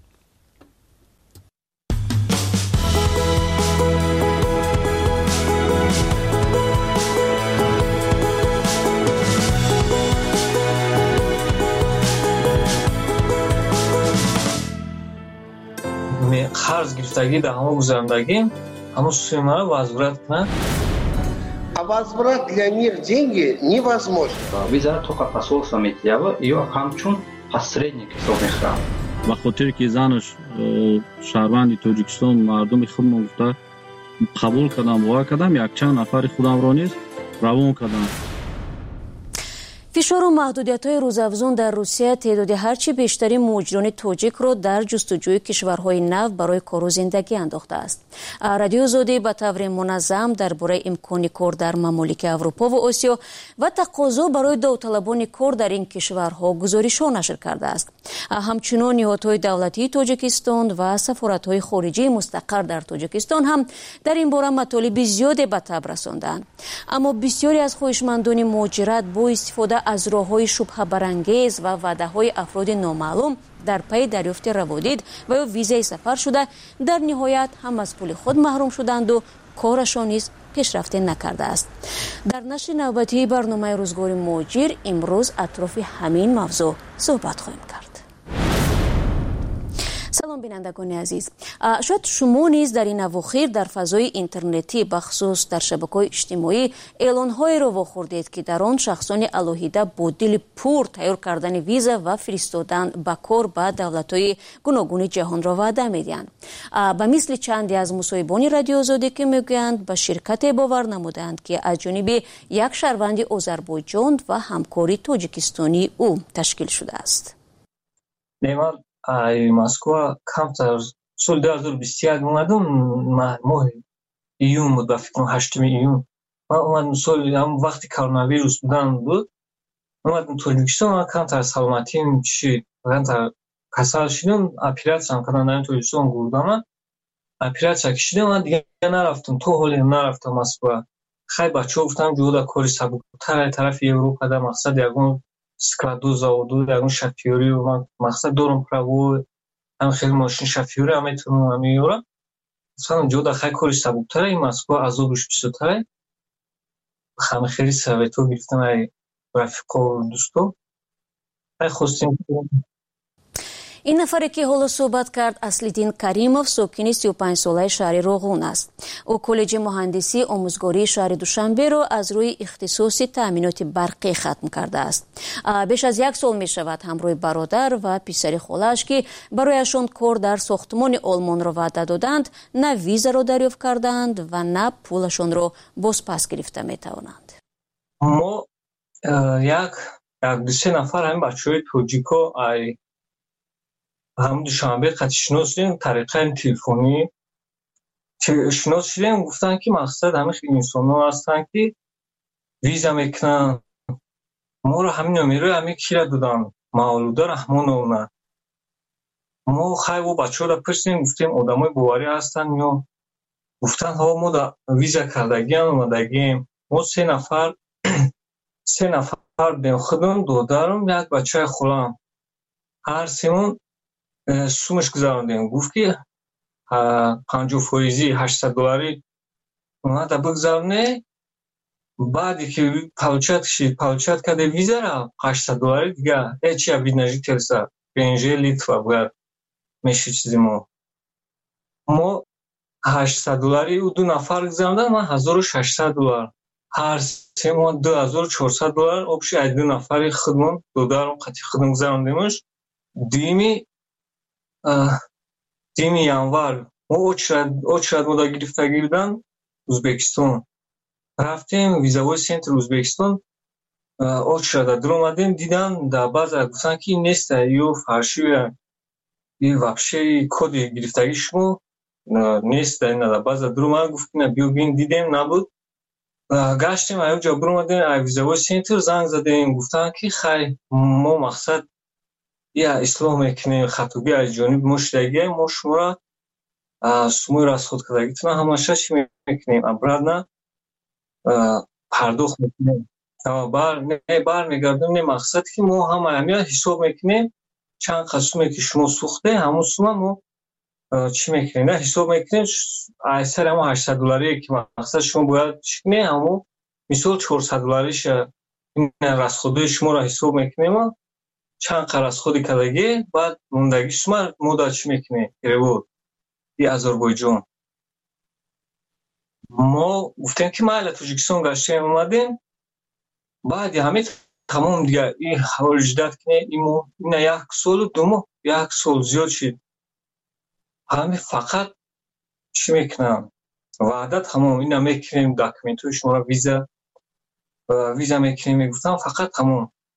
Speaker 18: قرض گرفتگی در همه гузарондагӣ همه сумма возврат на
Speaker 19: А возврат для них деньги невозможно.
Speaker 20: Виза только посольство Митьява ее хамчун посредник совместно.
Speaker 21: به خاطر که زنش شهروند تاجیکستان مردم خودم گفته قبول کردم و کردم یک چند نفر خودم را نیست روان کردم.
Speaker 9: فشار و محدودیت‌های روزافزون در روسیه تعداد هرچی بیشتری مهاجران تاجیک را در جستجوی کشورهای نو برای کار و زندگی انداخته است. رادیو زودی به طور منظم درباره امکان کار در ممالک اروپا و آسیا و تقاضا برای داوطلبان کار در این کشورها گزارش‌ها نشر کرده است. همچنین نهادهای دولتی تاجیکستان و سفارت‌های خارجی مستقر در تاجیکستان هم در این باره مطالب زیادی به تب رساندند. اما بسیاری از خواهشمندان مهاجرت با استفاده از راه‌های شبهه برانگیز و وعده‌های افراد نامعلوم در پی دریافت روادید و یا ویزای سفر شده در نهایت هم از پول خود محروم شدند و کارشان نیز پیشرفت نکرده است. در نشر نوبتی برنامه روزگار مهاجر امروز اطراف همین موضوع صحبت خواهیم کرد. سلام بینندگان عزیز، شاید شما نیز در این اواخر در فضای اینترنتی بخصوص در شبکه‌های اجتماعی اعلان‌های را واخوردید که در آن شخصان الهیده با دل پر تیار کردن ویزا و فرستادن به کار به دولت‌های گوناگون جهان را وعده می‌دهند. به مثل چندی از مصاحبان رادیو آزادی که میگویند به شرکت باور نمودند که از جانب یک شهروند آذربایجان و همکاری تاجیکستانی او تشکیل شده است.
Speaker 18: نیمار ای مسکو کمتر سال دو هزار و بیست و یک اومدم ماه ایون بود، فکر کنم هشتم ایون من اومدم. سال هم وقتی کرونا ویروس بودن بود اومدم تاجیکستان و کمتر سلامتیم چی کمتر کسل شدم. اپراسیون هم کردن در تاجیکستان گردم اپراسیون کشیدم و دیگه نرفتم تو حالی نرفتم مسکو. خیلی بچه‌ها گفتم جودا کاری سبک‌تر طرف اروپا در مقصد یگون سکلادو زاودو در اون شفیوری و من مقصد دارم پراو هم خیلی ماشین شفیوری هم میتونم هم میورم مثلا جودا خیلی کاری سبک‌تر این مسکو عذابش بیشتره. خیلی خیلی سویتو گرفتم ای رفیقا و دوستو ای خواستیم.
Speaker 9: این نفری که حالا صحبت کرد اصلیدین کریمов ساکن سی و پنج ساله شهر روغون است. او کالج مهندسی آموزگاری شهر دوشنبه را از روی اختصاص تامینات برقی ختم کرده است. بیش از یک سال می شود همراه برادر و پسر خالش که برایشان کار در ساختمان آلمان را وعده دادند نه ویزا را دریافت کردند و نه پولشان را باز پس گرفته می توانند.
Speaker 18: ما یک یک دو سه نفر همین بچه‌های توجیکو ای هم دوشنبه قطعی شناس شدیم طریقه تلفنی که شناس شدیم گفتن که مقصد همه خیلی انسان ها هستن که ویزا میکنن. ما رو همین نمیره همین کی را دادن مولوده رحمان اونا. ما خیلی و بچه ها را پرسیدیم گفتیم آدم های باوری هستن یا گفتن ها ما دا ویزا کردگی هم اومدگیم. ما سه نفر سه نفر بین خودم دادارم یک بچه خولم هر سیمون سومش گذاروندیم. گفت که پنجاه فایزی هشتصد دلاری اومده بگذارونه بعدی که پاوچت شید پاوچت کرده ویزا را هشتصد دلاری دیگه هیچی عبید نجید ترسه بینجه لیتوا باید میشه چیزی ما ما هشتصد دلاری و دو نفر گذارونده من هزار و ششصد دلار هر سه ما دو هزار و چهارصد دلار آبشی از دو نفری خودمون دو دارم قطعی خودم گذاروندیمش. دیمی دیمی январ ما очередь ما دا گرفتگی بودن ازبکستان رفتیم ویزاوی سنتر ازبکستان очередь در اومدیم دیدن در بعض گفتن که این نیست یا فرشی یا вообще کد گرفتگی شما نیست. در بعض در اومد گفتیم بیو بین دیدیم نبود گشتیم ایو جا بر اومدیم ویزاوی سنتر زنگ زدیم گفتن که خیلی ما مقصد یا اصلاح میکنیم خطوبی از جانب مشتگی ما شما را سموی رسخود کردگیتون همشه چی میکنیم ابراد نه پرداخت میکنیم بر نه بر میگردیم نه مقصد که ما همه همیه حساب میکنیم چند قسمه که شما سوخته همون سومه ما چی میکنیم نه حساب میکنیم ایسر همون هشتصد دلاری که مقصد شما باید چکنه همون مثال چهارصد دلاریش این رسخوده شما را حساب میکنیم چند قرض خودی کردگی بعد موندگی شما مودا چی میکنه گرفت ای آذربایجان. ما گفتیم که ما الان تاجیکستان گشتیم اومدیم بعد همه تمام دیگه این حوال جدت کنه ایمو این یک سال و دو ماه یک سال زیاد شد همه فقط چی میکنم وعده تمام این میکنیم داکومنتوی شما را ویزا ویزا میکنیم میگفتم فقط تمام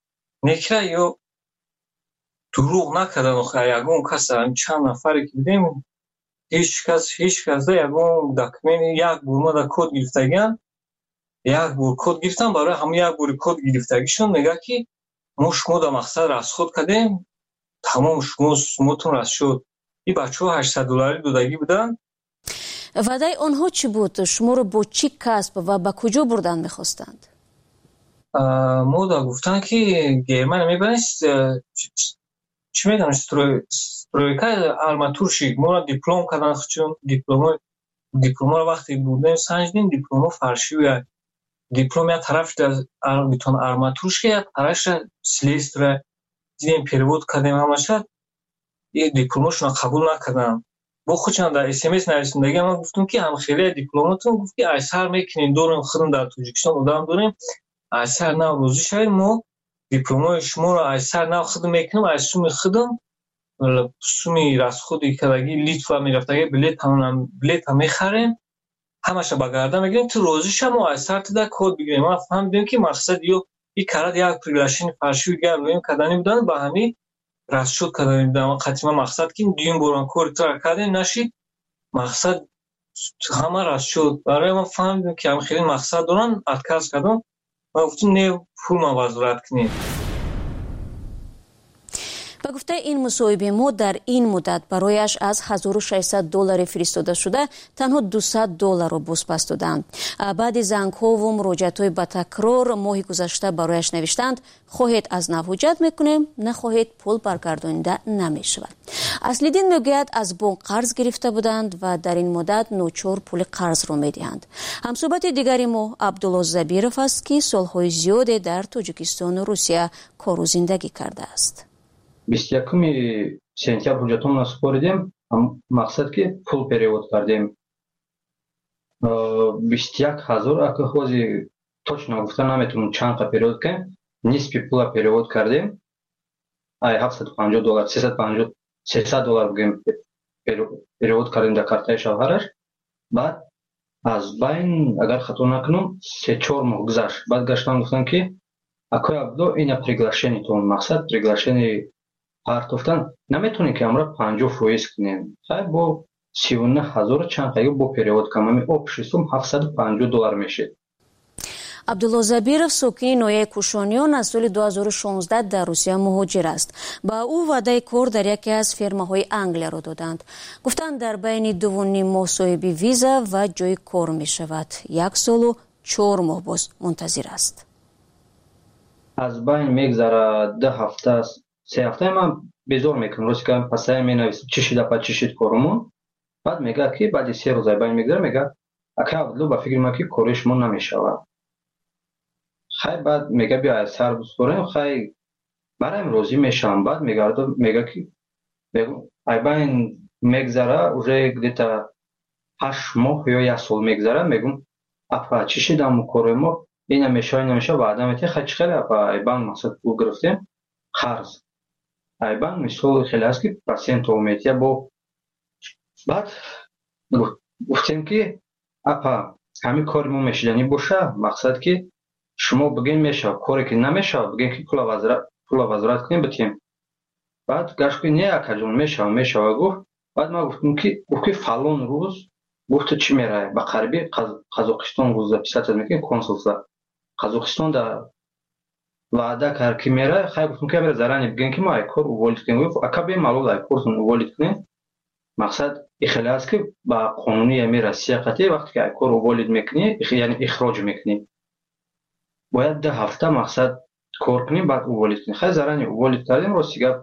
Speaker 18: некра ё дурӯғ накардан. Ягон кас чанд нафаре ки дидем ҳеч кас ҳеч кас ягон документ як бурмада код гирифтагиан, як бур код гирифтан, барои ҳамин як бури код гирифтагишон мегӯяд ки мо шумо дар мақсад расход кардем, тамом шумо суммотон раст шуд. И бачаҳо ҳаштсад доллари додагӣ буданд.
Speaker 9: ваъдаи онҳо чӣ буд? Шуморо бо чӣ касб ва ба куҷо бурдан мехостанд?
Speaker 18: мо да гуфтанд ки Германия мебарем чӣ мегӯям стройка арматурщик, моро диплом кардан чун дипломо дипломро вақте бурдем санҷидем, дипломо фаршивия диплом як тараф битон арматурщик, як тарафша слесаря дидем перевод кардем ҳамаша. И дипломошона қабул накардам. Бо худшон дар смс нависиндагӣ ма гуфтам ки ҳамхелия дипломатон гуфт ки айсар мекунем, дорем худам дар Тоҷикистон одам дорем, айсар нав розӣ шавем, мо дипломои шуморо айсар нав худам мекунем, аз суми худам суми расходи кардагӣ Литва мерафтагӣ билетам билетам мехарем, ҳамаша ба гарда мегирем, ту розӣ шав, мо айсар туда код бигирем. Ма фаҳмидем ки мақсад ё и карад як приглашени фаршиви гар роем кардани буданд, ба ҳамин расшуд кардани буданд. Қатима мақсад ки дуюм борон кори тра кардем нашид, мақсад ҳама расшуд. Барои ма фаҳмидем ки ҳам хеле мақсад доранд, отказ кардам. Ма гуфтам не пулма возврат кунем.
Speaker 9: ба гуфтаи ин мусоҳиби мо, дар ин муддат барояш аз ҳазору шашсад доллари фиристода шуда танҳо дусад долларро бозпас доданд. баъди зангҳову муроҷиатҳои ба такрор моҳи гузашта барояш навиштанд: хоҳед аз нав ҳуҷҷат мекунем, нахоҳед пул баргардонида намешавад. Аслиддин мегӯяд аз бонк қарз гирифта буданд ва дар ин муддат ночор пули қарзро медиҳанд. ҳамсӯҳбати дигари мо Абдулло Забиров аст, ки солҳои зиёде дар Тоҷикистону Русия кору зиндагӣ кардааст.
Speaker 20: بیست و یکم سپتامبر ҳуҷҷатомро супоридем, мақсад ки пул перевод кардем. بیست و یک ҳазор акаҳози точно гуфта наметавонам чанд қа перевод кардем, нисфи пула перевод кардем. ай ҳафтсад و панҷоҳ доллар, сесад و панҷоҳ сесад доллар бигем перевод кардем дар картаи шавҳараш. баъд аз байн агар хато накунам се чор моҳ гузашт. баъд гаштам гуфтам ки акои Абдулло ина приглашениятон, мақсад приглашени партофтан наметонем ки амра панҷоҳ фоиз кунем. хай бо сию на ҳазор чанд қайгӣ бо перевод камами общий сум ҳафтсаду панҷоҳ доллар мешед.
Speaker 9: Абдулло Забиров сокини ноҳияи Кушониён аз соли ду ҳазору шонздаҳ дар Русия муҳоҷир аст. Ба ӯ ваъдаи кор дар яке аз фермаҳои Англияро доданд. Гуфтанд дар байни дуву ним моҳ соҳиби виза ва ҷои кор мешавад. Як солу чор моҳ боз мунтазир аст.
Speaker 20: аз байн мегзарад ду ҳафта, се ҳафтаи ман безор мекунам, рости кам пасаи менависам чӣ шид апа чӣ шид коромон. баъд мегӯяд ки баъди се рӯз аз байн мегзара, мегӯяд ака Абдулло ба фикри ма ки кори шумо намешавад. хай баъд мегӯяд биё аз сар биспорем, хай бараем розӣ мешавам. баъд мегардам мегӯяд ки аз байн мегзара уже где-то ҳашт моҳ ё як сол мегзара, мегӯм апа чӣ шид ҳамун кори мо ина мешава ина мешава, ваъда метиҳи хай чӣ хеле апа айбан мақсад пул гирифтем қарз. айбан мисол хеле аст ки процентов метия бо. баъд гуфтем ки апа ҳамин кори мо мешиданӣ боша, мақсад ки шумо бигем мешава, коре ки намешава бигем ки пула возврат кунем битем. баъд гашт ки не акаҷон мешава мешава гуфт. баъд ман гуфтам ки гуфт ки фалон рӯз гуфт чӣ меравӣ ба қариби Қазоқистон гуфт записатсия мекунем консулства Қазоқистон да ваъда кард ки меравӣ. хай гуфтам ки амра зарани бигем ки мо ай кор уволид кунем. гуфт ака бемалол ай кортон уволид кунем. мақсад и хеле аст ки ба қонуни ами Россия қатъи вақте ки ай кор уволид мекунӣ, яъне ихроҷ мекунӣ, бояд ду ҳафта мақсад кор кунем баъд уволид кунем. хай зарани уволид кардем. рости гап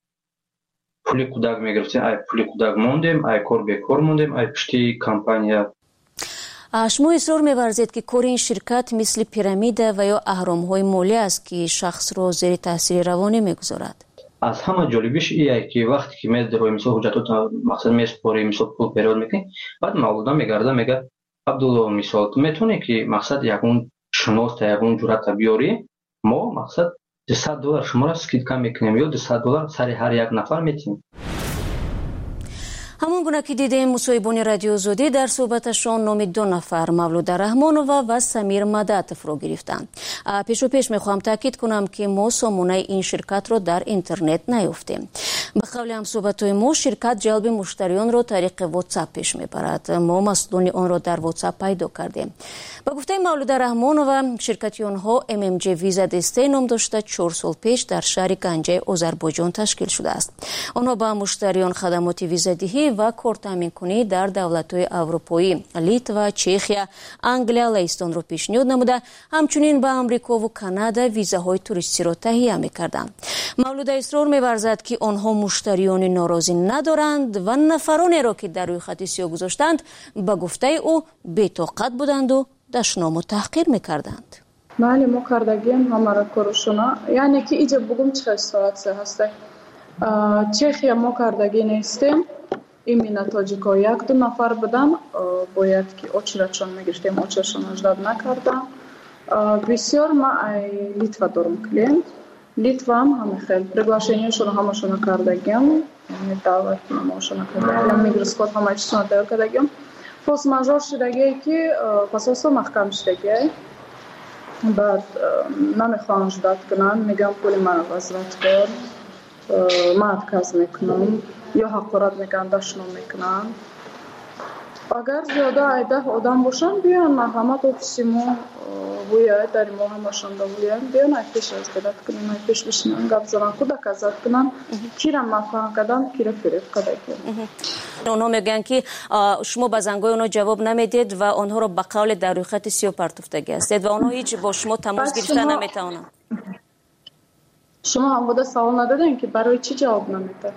Speaker 20: пули кӯдак мегирифтем, ай пули кӯдак мондем, ай кор бекор мондем, ай пушти компания.
Speaker 9: шумо исрор меварзед ки кори ин ширкат мисли пирамида ва ё аҳромҳои молӣ аст ки шахсро зери таъсири равонӣ мегузорад.
Speaker 20: аз ҳама ҷолибиш ие ки вақте ки медирои мисол ҳуҷҷатотро мақсад месупорӣ, мисол пул перевод мекунӣ, баъд мавлуда мегарда мегӯяд Абдулло мисол ту метавонӣ ки мақсад ягон шуноста ягон ҷуръата биёрӣ, мо мақсад дусад доллар шуморо скидка мекунем ё дусад доллар сари ҳар як нафар метиҳем.
Speaker 9: ҳамон ҳамон гуна ки дидем мусоҳибони радио Озодӣ дар суҳбаташон номи ду нафар Мавлуда Раҳмонова ва Самир Мадатовро гирифтанд. пешопеш мехоҳам таъкид кунам ки мо сомонаи ин ширкатро дар интернет наёфтем. ба қавли ҳамсуҳбатҳои мо ширкат ҷалби муштариёнро тариқи WhatsApp пеш мебарад. мо масъулони онро дар WhatsApp пайдо кардем. ба гуфтаи Мавлуда Раҳмонова, ширкати онҳо эм эм ҷи Visa Destay ном дошта чор сол пеш дар шаҳри Ганҷаи Озарбойҷон ташкил шудааст. онҳо ба муштариён хадамоти визадиҳӣ ва кортаъминкунӣ дар давлатҳои аврупоӣ, Литва, Чехия, Англия, Лаҳистонро пешниҳод намуда, ҳамчунин ба Амрикову Канада визаҳои туристиро таҳия мекарданд. Мавлуда исрор меварзад ки онҳо муштариёни норозӣ надоранд ва нафаронеро ки дар рӯйхати сиёҳ гузоштанд, ба гуфтаи ӯ бетоқат буданду дашному таҳқир мекарданд.
Speaker 3: Бали мо кардагем ҳамара корушуна, яъне ки иҷа бугум чӣ хел ситуатсия ҳастай. Чехия мо кардаги нестем, именно тоҷико як ду нафар будан, бояд ки очередшон мегиштем, очередшон аждад накардам. Бисёр ма ай Литва дорум клиент. Литва ҳам ҳама хел приглашениашонро ҳамашона кардагем, даъват намоашона кардагем, мигрискот ҳама чизона тайёр кардагем. Форс мажор шудагие ки пасосо маҳкам шудагие. Баъд намехоҳам ждат кунам, мегам пули ман возврат кор, ман отказ мекунам, ё ҳақорат мекунам, дашном мекунам. Агар зиёда ай даҳ одам бошанд, биён марҳамат офиси мо ҳуяд, дари мо ҳамашон давлияд, биён ай пеш разгадат кунем, ай пеш бишинам, гап занам, кудак азад кунам, кира мафаҳм кадам, кира фиреб кадагем.
Speaker 9: онҳо мегӯянд ки шумо ба зангои онҳо ҷавоб намедед ва онҳоро ба қавле дар рӯйхати сиёҳ партофтагӣ ҳастед ва онҳо ҳеҷ бо шумо тамос гирифта наметавонанд.
Speaker 3: шумо ҳамбуда савол надодем ки барои чӣ ҷавоб намедад?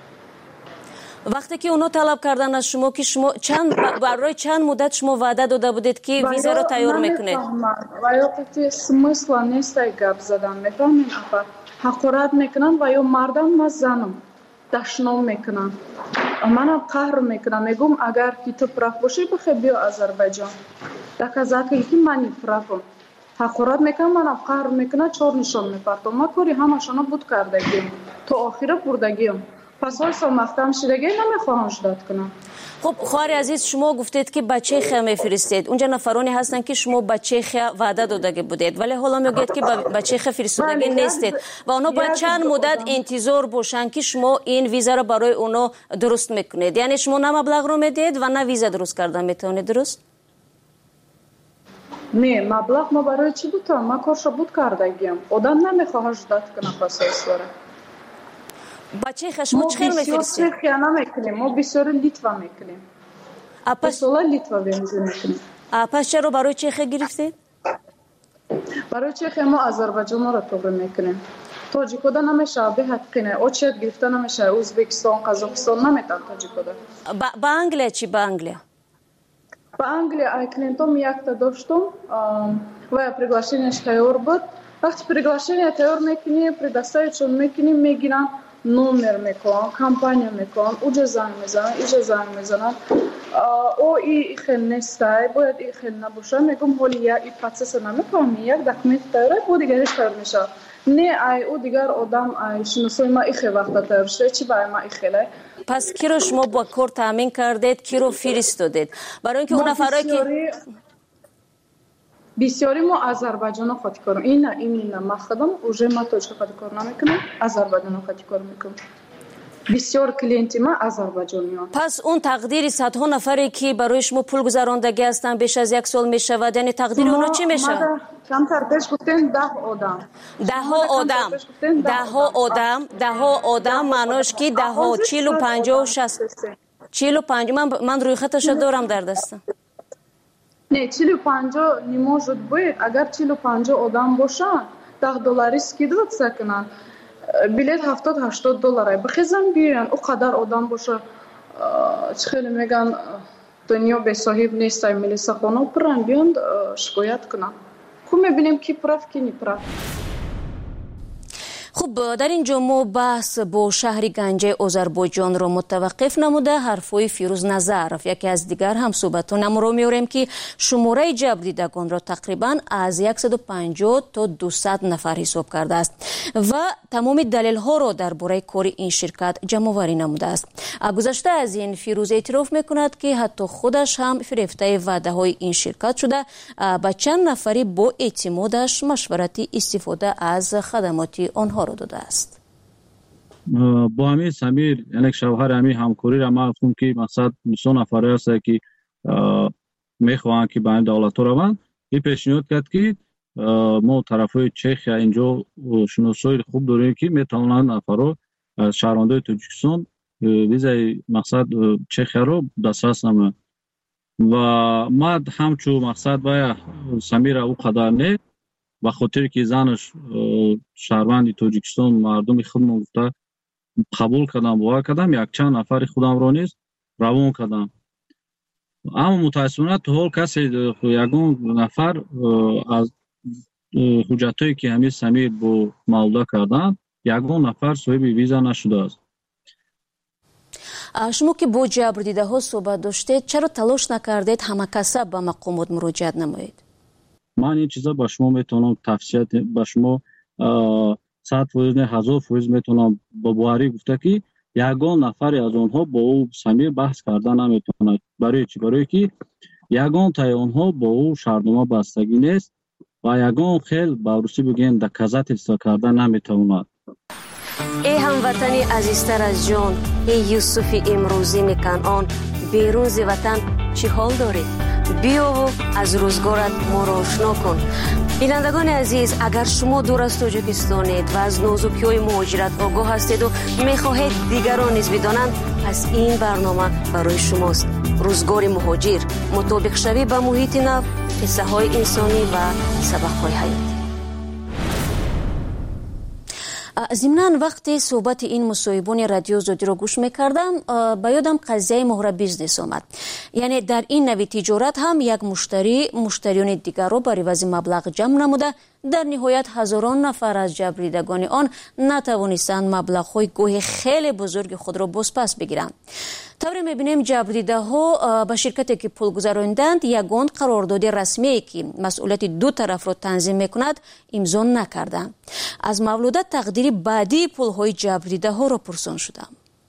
Speaker 9: вақте ки онҳо талаб карданд аз шумо ки шумо чанд барои чанд муддат шумо ваъда дода будед ки визаро тайёр мекунед?
Speaker 3: ва ё қити смысла нест ай гап задан, мефаҳмед? афа ҳақорат мекунанд ва ё мардам ва занам дашном мекунанд. манам қаҳр мекунам, мегӯм агар ки ту прав бошӣ бихе биё Азарбайҷон. доказатель ки мани правам. ҳақорат мекунам, манам қаҳр мекунам, чор нишон мепартом. ма кори ҳамашона буд кардагим, то охира бурдагим. пас ҳойсо маҳкам шудагӣ намехоҳам ждат кунам.
Speaker 9: хуб хоҳари азиз, шумо гуфтед ки ба Чехия мефиристед. унҷа нафароне ҳастанд ки шумо ба Чехия ваъда додагӣ будед, вале ҳоло мегӯед ки ба Чехия фиристодагӣ нестед ва онҳо бояд чанд муддат интизор бошанд ки шумо ин визаро барои онҳо дуруст мекунед. яъне шумо на маблағро медиҳед ва на виза дуруст кардан метавонед, дуруст?
Speaker 3: не, маблағ мо барои чӣ бутам? ма коршо буд кардагим. одам намехоҳад ждат кунам пасоисвара.
Speaker 9: ба Чехия шумо чӣ хел мефиристед?
Speaker 3: мо Чехия намекунем, мо бисёри Литва мекунем. Пасола Литва венза мекунем.
Speaker 9: А пас чаро барои Чехия гирифтед?
Speaker 3: барои Чехия мо Азарбайҷонро тавре мекунем. тоҷикода намешавад, беҳаққине очередь гирифта намешавад. Ӯзбекистон, Қазоқистон наметавад тоҷикода.
Speaker 9: ба Англия чӣ? ба Англия
Speaker 3: ба Англия ай клиентом якта доштум ва приглашениаш тайёр буд. вақти приглашение тайёр мекунем, предоставичон мекунем, мегирам номер мекунам, компания мекунам, уҷа занг мезанам, иҷа занг мезанам. о и хел нестай, бояд и хел набоша, мегӯм ҳоли як и процесса намефаҳмӣ, як документ тайёр, бо дигариш тайёр мешавад. не ай ӯ дигар одам ай шиносои ма и хел вақта тайёр шуда, чӣ баъй ма и хелай.
Speaker 9: пас киро шумо ба кор таъмин кардед, киро фиристодед? барои ин ки он нафарое ки
Speaker 3: бисёри мо Азарбайҷоно хоти кор ина именно мақсадам уже ма тоҷика хоти кор намекунам, Азарбайҷоно хоти кор мекунам. бисёр клиенти ма азарбайҷониён.
Speaker 9: пас он тақдири садҳо нафаре ки барои шумо пул гузарондагӣ ҳастанд беш аз як сол мешавад, яъне тақдири онҳо чӣ мешавад?
Speaker 3: камтар пеш гуфтем даҳ одам.
Speaker 9: даҳҳо одам. даҳҳо одам, даҳҳо одам маънош ки даҳҳо чилу панҷоҳу шаст. чилу панҷоҳ ман ман рӯйхаташа дорам дар дастам.
Speaker 3: не чилу панҷоҳ не может быть. агар чилу панҷоҳ одам бошанд, даҳ доллари скидываться кунанд. билет ҳафтод ҳаштод доллар бихезан биёян. ӯ қадар одам боша, чӣ хеле меган дунё бесоҳиб нест, ай милисахона пурран, биён шикоят кунанд. хуб мебинем ки прав, ки неправ.
Speaker 9: خب در اینجا ما بحث با شهر گنجه آذربایجان را متوقف نموده حرفای فیروز نظرف یکی از دیگر هم صحبتان ما را میاریم که شماره جبر دیدگان را تقریبا از صد و پنجاه تا دویست نفر حساب کرده است و تمام دلیل ها را درباره کار این شرکت جمع آوری نموده است. گذشته از این فیروز اعتراف میکند که حتی خودش هم فریفته وعده های این شرکت شده با چند نفری با اعتمادش مشورتی استفاده از خدمات آنها را داده است.
Speaker 21: با همین سمیر یعنی شوهر همین همکاری را ما گفتم که مقصد دو نفره است که میخواهند که به این دولت روند. این پیشنهاد کرد که ما طرفای چخیا اینجا شناسایی خوب داریم که میتوانند نفرها از شهروندان تاجیکستان ویزای مقصد چخیا رو دسترس نمایند و ما همچون مقصد باید سمیر او قدر نه به خاطر که زنش شهروند تاجیکستان مردم خودم گفته قبول کردم باور کردم یک چند نفر خودم را نیست روان کردم اما متاسفانه تو حال کسی یگان نفر از حجتایی که همین سمیر با مولده کردن یگان نفر صاحب ویزا نشده است.
Speaker 9: شما که با جبر دیده ها صحبت داشتید چرا تلاش نکردید همه کسب به مقامات مراجعت نمایید؟
Speaker 21: من این چیزا با شما میتونم تفصیل با شما صد فیصد نه هزار فیصد میتونم با باوری گفته که یگان نفر از اونها با او سمیر بحث کردن نمیتونه. برای چی؟ برای که یگان تای اونها با او شرطنامه بستگی نیست و یگان خیل با روسی بگین دکازات اصلاح کردن نمیتونه.
Speaker 9: ای هموطنی عزیزتر از جان، ای یوسف امروزی میکنان بیرون ز وطن چی حال دارید؟ بیا و از روزگارت ما را آشنا کن. بینندگان عزیز، اگر شما دور از تاجیکستانید و از نازکی‌های مهاجرت آگاه هستید و میخواهید دیگران نیز بدانند، پس این برنامه برای شماست. روزگار مهاجر، مطابق شوی به محیط نو، قصه های انسانی و سبق های حیاتی. ضمناً وقتی صحبت این مصاحبان رادیو زودی رو گوش میکردم به یادم قضیه مهر بیزنس آمد. یعنی در این نوع تجارت هم یک مشتری مشتریان دیگر رو بر عوض مبلغ جمع نموده در نهایت هزاران نفر از جبریدگان آن نتوانستند مبلغ‌های گوه خیلی بزرگ خود را بازپس بگیرند. طوری می‌بینیم جبریده ها به شرکتی که پول گذراندند یگان قرارداد رسمی که مسئولیت دو طرف را تنظیم میکند امضا نکردند. از مولوده تقدیر بعدی پول‌های جبریده ها را پرسان شدم.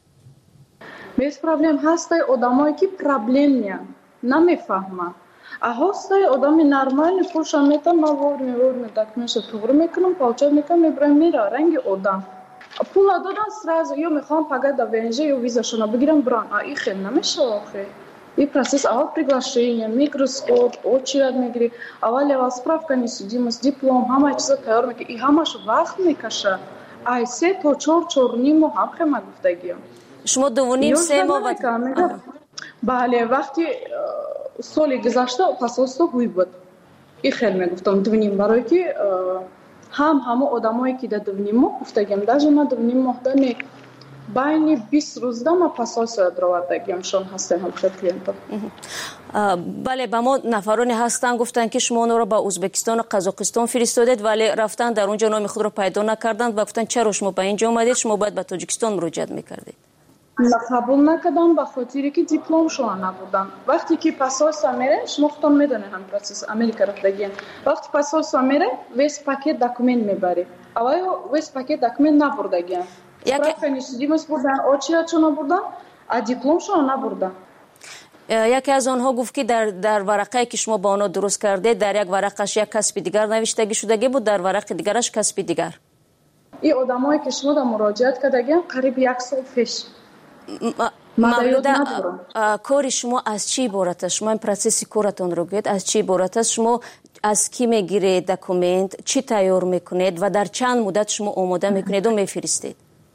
Speaker 3: Без проблем هستای آدمایی که پرابلم نیان نمیفهمن. هستای آدمی نرمال پولشان میتن مور میور میدکمش توغر میکنم پالچه میکنم میبرم میره رنگ آدم. پول دادن سراز یا میخوام پگه دا ونجه یا ویزاشون بگیرم بران. این خیلی نمیشه آخه. این پروسس اول приглашение, микроскоп, очередь میگیری. اول اول справка несудимость, диплом, همه چیزا تیار میکنی. این همش وقت میکشه. ای سه تا چهار چهار نیم ماه هم خیلی گفتگیم.
Speaker 9: شما دو نیم سه ماه
Speaker 3: بله وقتی سالی گذشته پاسپورت گوی بود. این خیلی میگفتم دو نیم برای که هم همه آدمایی که در دو نیم ماه گفتگیم даже من دو نیم ماه دمی بین بیست روز دم پاسپورت دروادگیم شون هسته هم خیلی کلینتا.
Speaker 9: بله با ما نفرانی هستن گفتن که شما اون رو با ازبکستان و قزاقستان فرستادید ولی رفتن در اونجا نام خود رو پیدا نکردند و گفتن چرا شما به اینجا اومدید شما باید به تاجیکستان مراجعت میکردید.
Speaker 3: قبول نکردم به خاطری که دیپلم شما نبودم. وقتی که پاسپورت میره شما خودتون میدونید هم پروسس امریکا رفتگین. وقتی پاسپورت میره ویس پاکت دکومنت میبری. اول ویس پاکت دکومنت نبردگین. سپرافه نشدیمش بردن آچیا چون بردن ا دیپلم شما نبردن.
Speaker 9: یکی از آنها گفت که در در ورقه که شما با آنها درست کرده در یک ورقش یک کسب دیگر نوشتگی شدگی بود در ورق دیگرش کسب دیگر. این آدمایی که شما در مراجعت کردگین قریب یک سال پیش مولوده کار شما از چی عبارت است؟ شما این پروسس کارتون رو گید از چی عبارت است؟ شما از کی میگیرید دکومنت چی تیار میکنید و در چند مدت شما آماده میکنید و میفرستید؟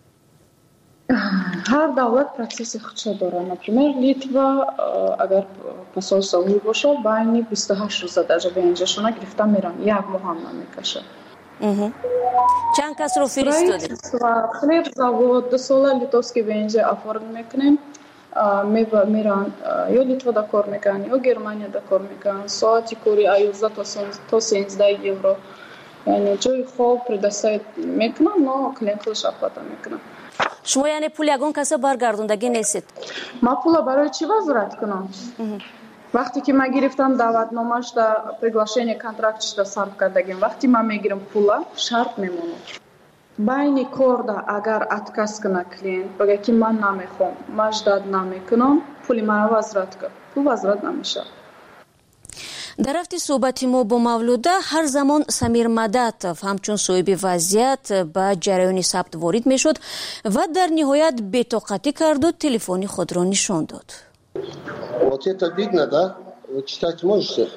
Speaker 3: هر دولت پروسس خودش داره. نپرمیر لیتوا اگر پاسپورت سوی باشه بین بیست و هشت روز درجه به اینجاشون گرفته میرن یک ماه هم نمیکشه.
Speaker 9: چند کس رو فرستادید؟
Speaker 3: خلیب زاوود دو سال لیتوفسکی به اینجا افورد میکنیم میرن یا لیتوا دا کار میکنن یا گرمانیا دا کار میکنن ساعتی کوری ایوزده تا سیزده یورو یعنی جای خوب предоставить میکنم но клиент خودش оплата میکنه.
Speaker 9: شما یعنی پول یگان کسی برگردوندگی نیستید؟
Speaker 3: ما پول برای چی وزارت کنم؟ وقتی که ما گرفتم دعوتنامه‌اش در приглашение контрактش در صرف کردگیم وقتی ما میگیرم پولا شرط میمونه. بین کار دا اگر اتکاس کنه کلینت بگه که من نمیخوام مجدد نمیکنم پولی مرا وزارت کن پول وزارت نمیشه.
Speaker 9: در رفت صحبتی ما با مولوده هر زمان سمیر مدتف همچون صاحب وضعیت به جریان ثبت وارد می شد و در نهایت بی‌طاقتی کرد و تلفنی خود را نشان داد.
Speaker 19: Вот это видно, да? Вы читать можете?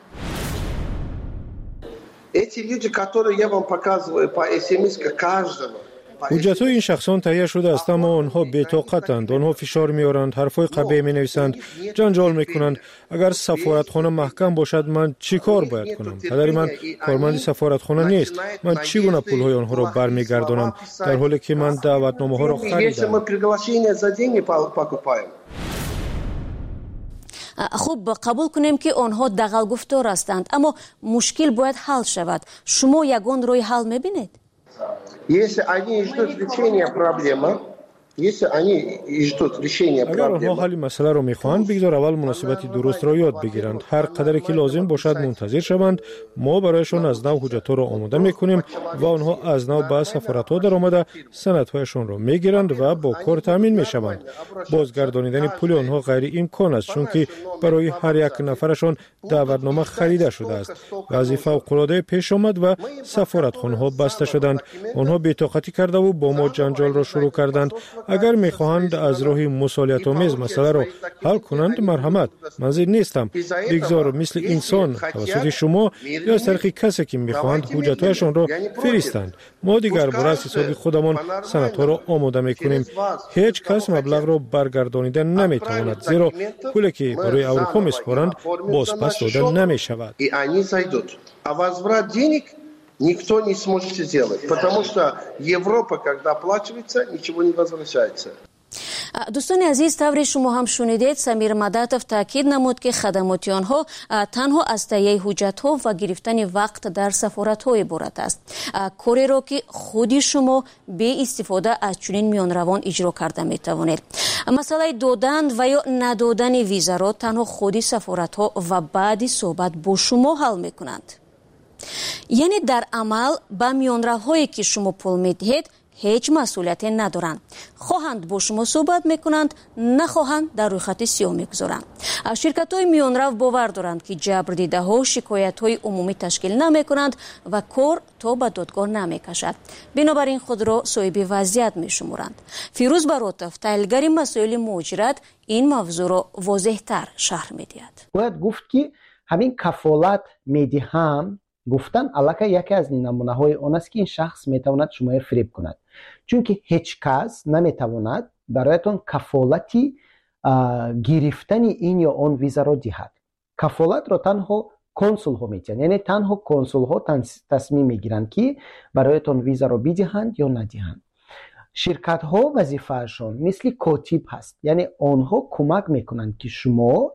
Speaker 19: Эти люди, которые я вам показываю по эс эм эс каждого.
Speaker 17: حجت‌های این شخصان تهیه شده است اما آنها بی‌طاقتند. آنها فشار می‌آورند، حرف‌های قبیح می‌نویسند، جنجال می‌کنند. اگر سفارتخانه محکم باشد من چی کار باید کنم؟ پدر من کارمند سفارتخانه نیست. من چگونه پول‌های آنها را برمیگردانم در حالی که من دعوتنامه‌ها را خریدم؟
Speaker 9: خوب قبول کنیم که آنها دغل گفتار هستند اما مشکل باید حل شود. شما یگان روی حل می‌بینید؟
Speaker 19: Если они ждут решения проблемы, если они ждут решения
Speaker 17: اگر آنها
Speaker 19: проблемы.
Speaker 17: حل مسئله را می‌خواهند بگذار اول مناسبت درست را یاد بگیرند. هر قدری که لازم باشد منتظر شوند. ما برایشان از نو حجت‌ها را آماده می‌کنیم و آنها از نو به سفارت‌ها در آمده سندهایشان را می‌گیرند و با کار تامین می‌شوند. بازگردانیدن پول آنها غیر امکان است چون که برای هر یک نفرشان دعوتنامه خریده شده است. وضعیت فوق‌العاده پیش آمد و سفارتخانه‌ها بسته شدند. آنها بی‌طاقتی کرده و با ما جنجال را شروع کردند. اگر می‌خواهند از راه مسئولیت‌آمیز مسئله را حل کنند مرحمت منظور نیستم بگذار مثل انسان توسط شما یا از طریق کسی که می‌خواهند حجت‌هایشان را فرستند. ما دیگر برای حساب خودمان سندها را آماده می‌کنیم. هیچ کس مبلغ را برگردانیده نمی‌تواند زیرا پولی که برای اروپا می‌سپارند بازپس داده نمی‌شود.
Speaker 19: Никто не сможет сделать, потому что Европа, когда оплачивается, ничего не возвращается.
Speaker 9: دوستان عزیز طور شما هم شنیدید سمیر مدتف تاکید نمود که خدمات آنها تنها از تهیه حجت‌ها و گرفتن وقت در سفارت‌های عبارت است. کاری را که خودی شما به استفاده از چنین میانروان اجرا کرده می‌توانید. مسئله دادن و یا ندادن ویزا را تنها خودی سفارت‌ها و بعد صحبت با شما حل می‌کنند. یعنی در عمل با میانروهایی که شما پول میدهید هیچ مسئولیتی ندارند. خواهند با شما صحبت میکنند نخواهند در روی خط سیاه میگذارند. شرکت های میانرو باور دارند که جبر دیده ها شکایت های عمومی تشکیل نمیکنند و کار تا به دادگاه نمیکشد. بنابراین خود را صاحب وضعیت میشمرند. فیروز براتف تحلیلگر مسائل مهاجرت این موضوع را واضح تر شرح میدهد.
Speaker 4: باید گفت که همین کفالت میدهم گفتن علاقه یکی از نمونه های آن است که این شخص میتواند شما را فریب کند چون که هیچ کس نمیتواند برایتان کفالتی گرفتن این یا آن ویزا را دهد. کفالت را تنها کنسول ها میتونند، یعنی تنها کنسول ها تصمیم میگیرند که برایتان ویزا را بدهند یا ندهند. شرکت ها وظیفه‌شان مثل کاتب هست، یعنی آنها کمک میکنند که شما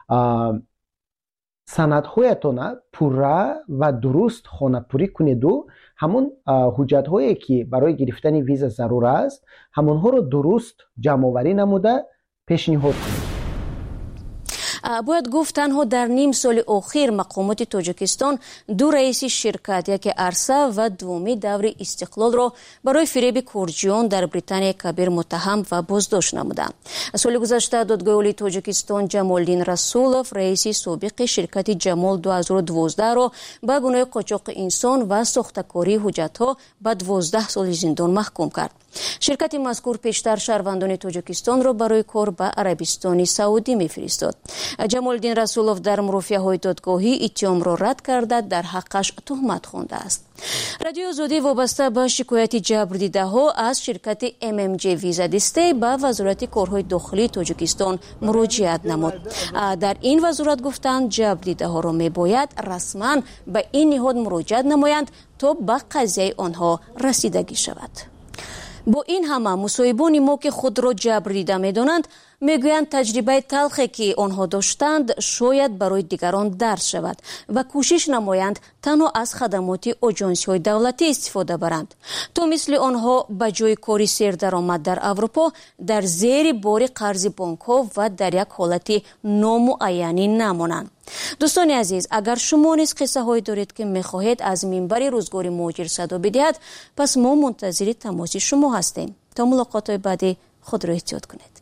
Speaker 4: سندهایتان پوره و درست خانه‌پوری کنید و همون حجت هایی که برای گرفتن ویزا ضرور است همونها رو درست جمع آوری نموده پیشنهاد کنید.
Speaker 9: باید گفت تنها در نیم سال اخیر مقامات تاجیکستان دو رئیس شرکت یک عرصه و دومی دور استقلال را برای فریب کورجیان در بریتانیا کبیر متهم و بازداشت نمودند. سال گذشته دادگاه عالی تاجیکستان جمالدین رسولوف رئیس سابق شرکت جمال دو هزار و دوازده را به گناه قاچاق انسان و ساختکاری حجت‌ها به دوازده سال زندان محکوم کرد. شرکت مذکور پیشتر شهروندان تاجیکستان را برای کار به عربستان سعودی می‌فرستاد. جمالدین رسولوف در مرافعه‌های دادگاهی اتهام را رد کرده در حقش تهمت خوانده است. رادیو آزادی وابسته به شکایت جبر دیده ها از شرکت ام ام جی ویزا دسته به وزارت کارهای داخلی تاجیکستان مراجعت نمود. در این وزارت گفتند جبر دیده ها را میباید رسما به این نهاد مراجعت نمایند تا به قضیه آنها رسیدگی شود. با این همه مصاحبان ما که خود را جبر دیده می‌دانند میگویند تجربه تلخی که آنها داشتند شاید برای دیگران درس شود و کوشش نمایند تنها از خدمات آژانس‌های دولتی استفاده برند تا مثل آنها به جای کاری سردرآمد در اروپا در زیر بار قرض بانک‌ها و در یک حالت نامعینی نمانند. دوستان عزیز، اگر شما نیز قصه هایی دارید که میخواهید از منبر روزگار مهاجر صدا بدهید، پس ما منتظر تماس شما هستیم. تا ملاقات بعدی خود را احتیاط کنید.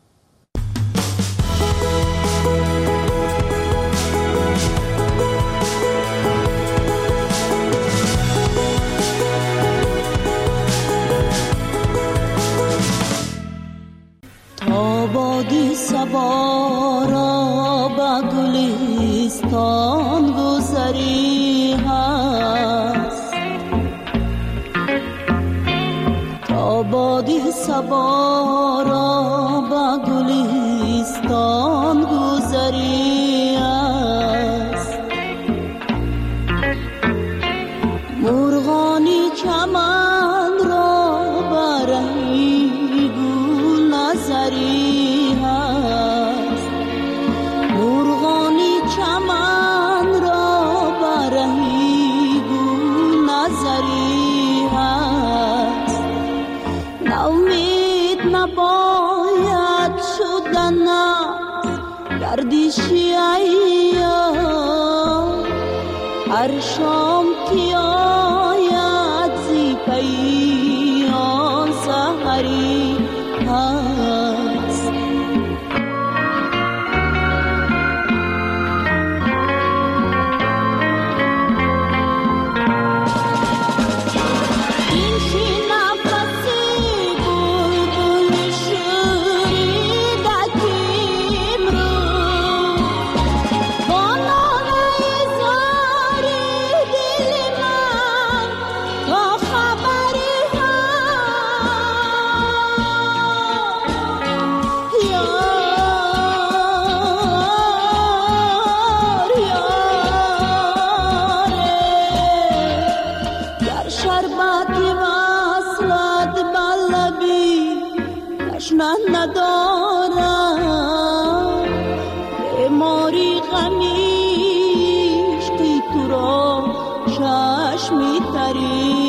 Speaker 5: آبادی صبا را به گلستان گذری هست، آبادی صبا را به گلستان گذری هست، مرغانی چمن را برهی گل نظری هست، مرغانی چمن را برهی گل نظری هست، نومید نباید شدن گردشی ایام، هر شام که آید زی پیام سحری هست. این شی نفسی بلبل شوریده کیم رو، با ناله زاری دل من تا خبری هست. یار یاره در شربتی وصلت بلبی تشنه ندارم، بیماری غمیش که تو را چشمی تری